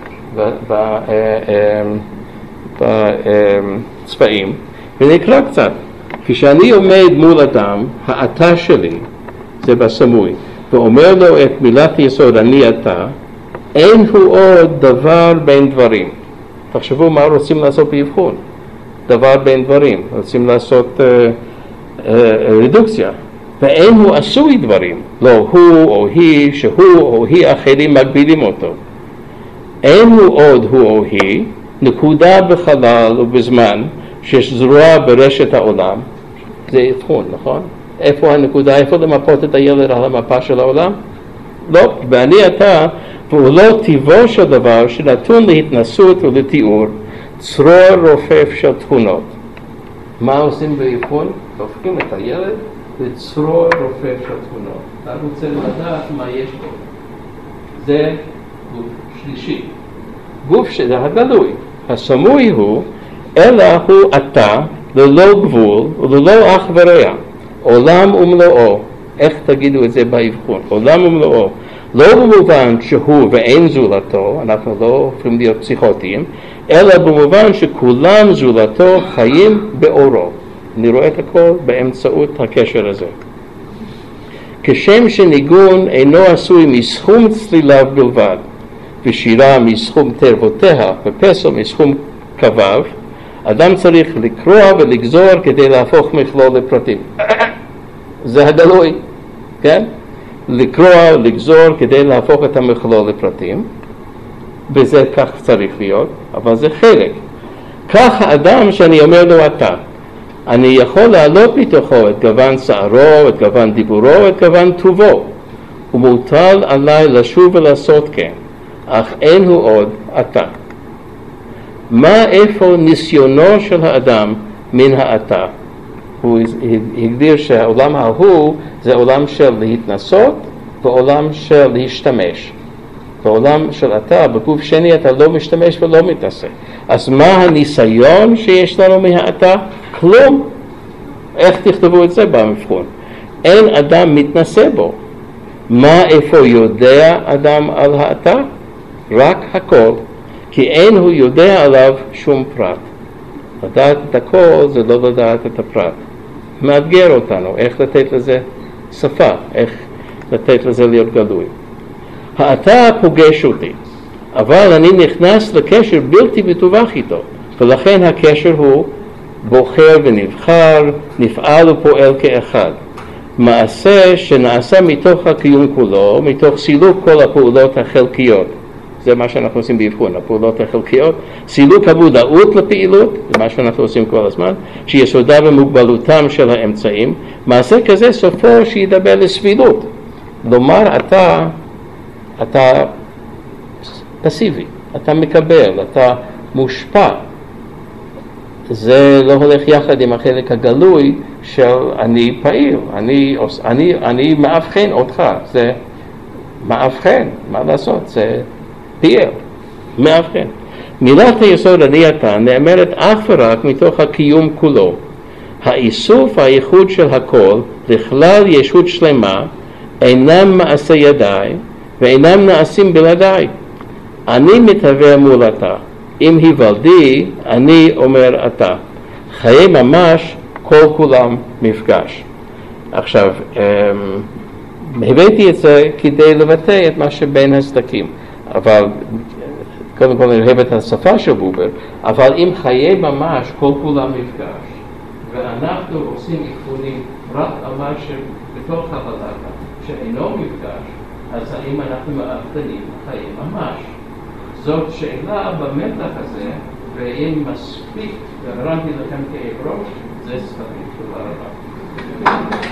בצבעים, ונקרא קצת. כשאני עומד מול אדם, האתה שלי, זה בסמוי, ואומר לו את מילת יסוד, אני אתה, אין הוא עוד דבר בין דברים. תחשבו מה רוצים לעשות באבחון. דבר בין דברים. רוצים לעשות רדוקציה. ואין הוא עשוי דברים. לא הוא או היא, שהוא או היא אחרים מגבילים אותו. אין הוא עוד הוא או היא, נקודה בחלל ובזמן, שזרוע ברשת העולם. זה אבחון, נכון? איפה הנקודה? איפה למפות את הילד על המפה של העולם? לא, ואני אתה, והוא לא טיבו של דבר שנתון להתנסות ולתיאור, צרור רופף של תכונות. מה עושים באבחון? הופכים את הילד לצרור רופף של תכונות. אתה רוצה לדעת מה יש בו. זה גוף שלישי. גוף שזה הגלוי. הסמוי הוא, אלא הוא אתה, ללא גבול וללא אח ורע. עולם ומלואו. איך תגידו את זה באבחון? עולם ומלואו. לא במובן שהוא ואין זולתו, אנחנו לא הופכים להיות פסיכוטיים, אלא במובן שכולם זולתו חיים באורו. אני רואה את הכל באמצעות הקשר הזה. כשם שניגון אינו עשוי מסכום צליליו בלבד, ושירה מסכום תרבותיה, ופסל מסכום קוו, אדם צריך לקרוע ולגזור כדי להפוך מכלול לפרטים. זה הגלוי, כן? לקרוע, לגזור כדי להפוך את המכלול לפרטים, וזה כך צריך להיות, אבל זה חלק. כך האדם שאני אומר לו אתה, אני יכול להעלות מתוכו את גוון שערו, את גוון דיבורו, את גוון טובו, ומוטל עליי לשוב ולעשות כן, אך אין הוא עוד אתה. מה איפה ניסיונו של האדם מן האתה? הוא הגדיר שהעולם ההוא זה עולם של להתנסות ועולם של להשתמש. בעולם של אתה, בגוף שני אתה לא משתמש ולא מתעסק. אז מה הניסיון שיש לנו מהאתה? כלום. איך תכתבו את זה במבחון? אין אדם מתנסה בו. מה איפה יודע אדם על האתה? רק הכל. כי אין הוא יודע עליו שום פרט. לדעת את הכל זה לא לדעת את הפרט. מאתגר אותנו איך לתת לזה שפה, איך לתת לזה להיות גלוי. האתה פוגש אותי, אבל אני נכנס לקשר בלתי מתווך איתו, ולכן הקשר הוא בוחר ונבחר, נפעל ופועל כאחד. מעשה שנעשה מתוך הקיום כולו, מתוך סילוק כל הפעולות החלקיות. זה מה שאנחנו עושים באבחון, הפעולות החלקיות. סילוק המודעות לפעילות, זה מה שאנחנו עושים כל הזמן, שיסודה במוגבלותם של האמצעים. מעשה כזה סופו שידבר לסבילות. לומר אתה פסיבי, אתה מקבל, אתה מושפע. זה לא הולך יחד עם החלק הגלוי של אני פעיל, אני מאבחן אותך, זה מאבחן, מה לעשות, זה פעיל, מאבחן. מילת היסוד אני אתה נאמרת אך ורק מתוך הקיום כולו. האיסוף, הייחוד של הכל, לכלל ישות שלמה, אינם מעשה ידיי ואינם נעשים בלעדיי. אני מתהווה מול אתה. אם היוולדי, אני אומר אתה. חיי ממש כל כולם מפגש. עכשיו, הבאתי את זה כדי לבטא את מה שבין הסדקים, אבל קודם כל אני אוהב את השפה של בובר, אבל אם חיי ממש כל כולם מפגש, ואנחנו עושים אבחונים רק על מה שבתוך הבלטה שאינו מפגש, אז האם אנחנו מאבחנים חיי ממש? זאת שאלה במתח הזה, ואם מספיק גרמתי לכם כאב ראש, זה ספרים. תודה רבה.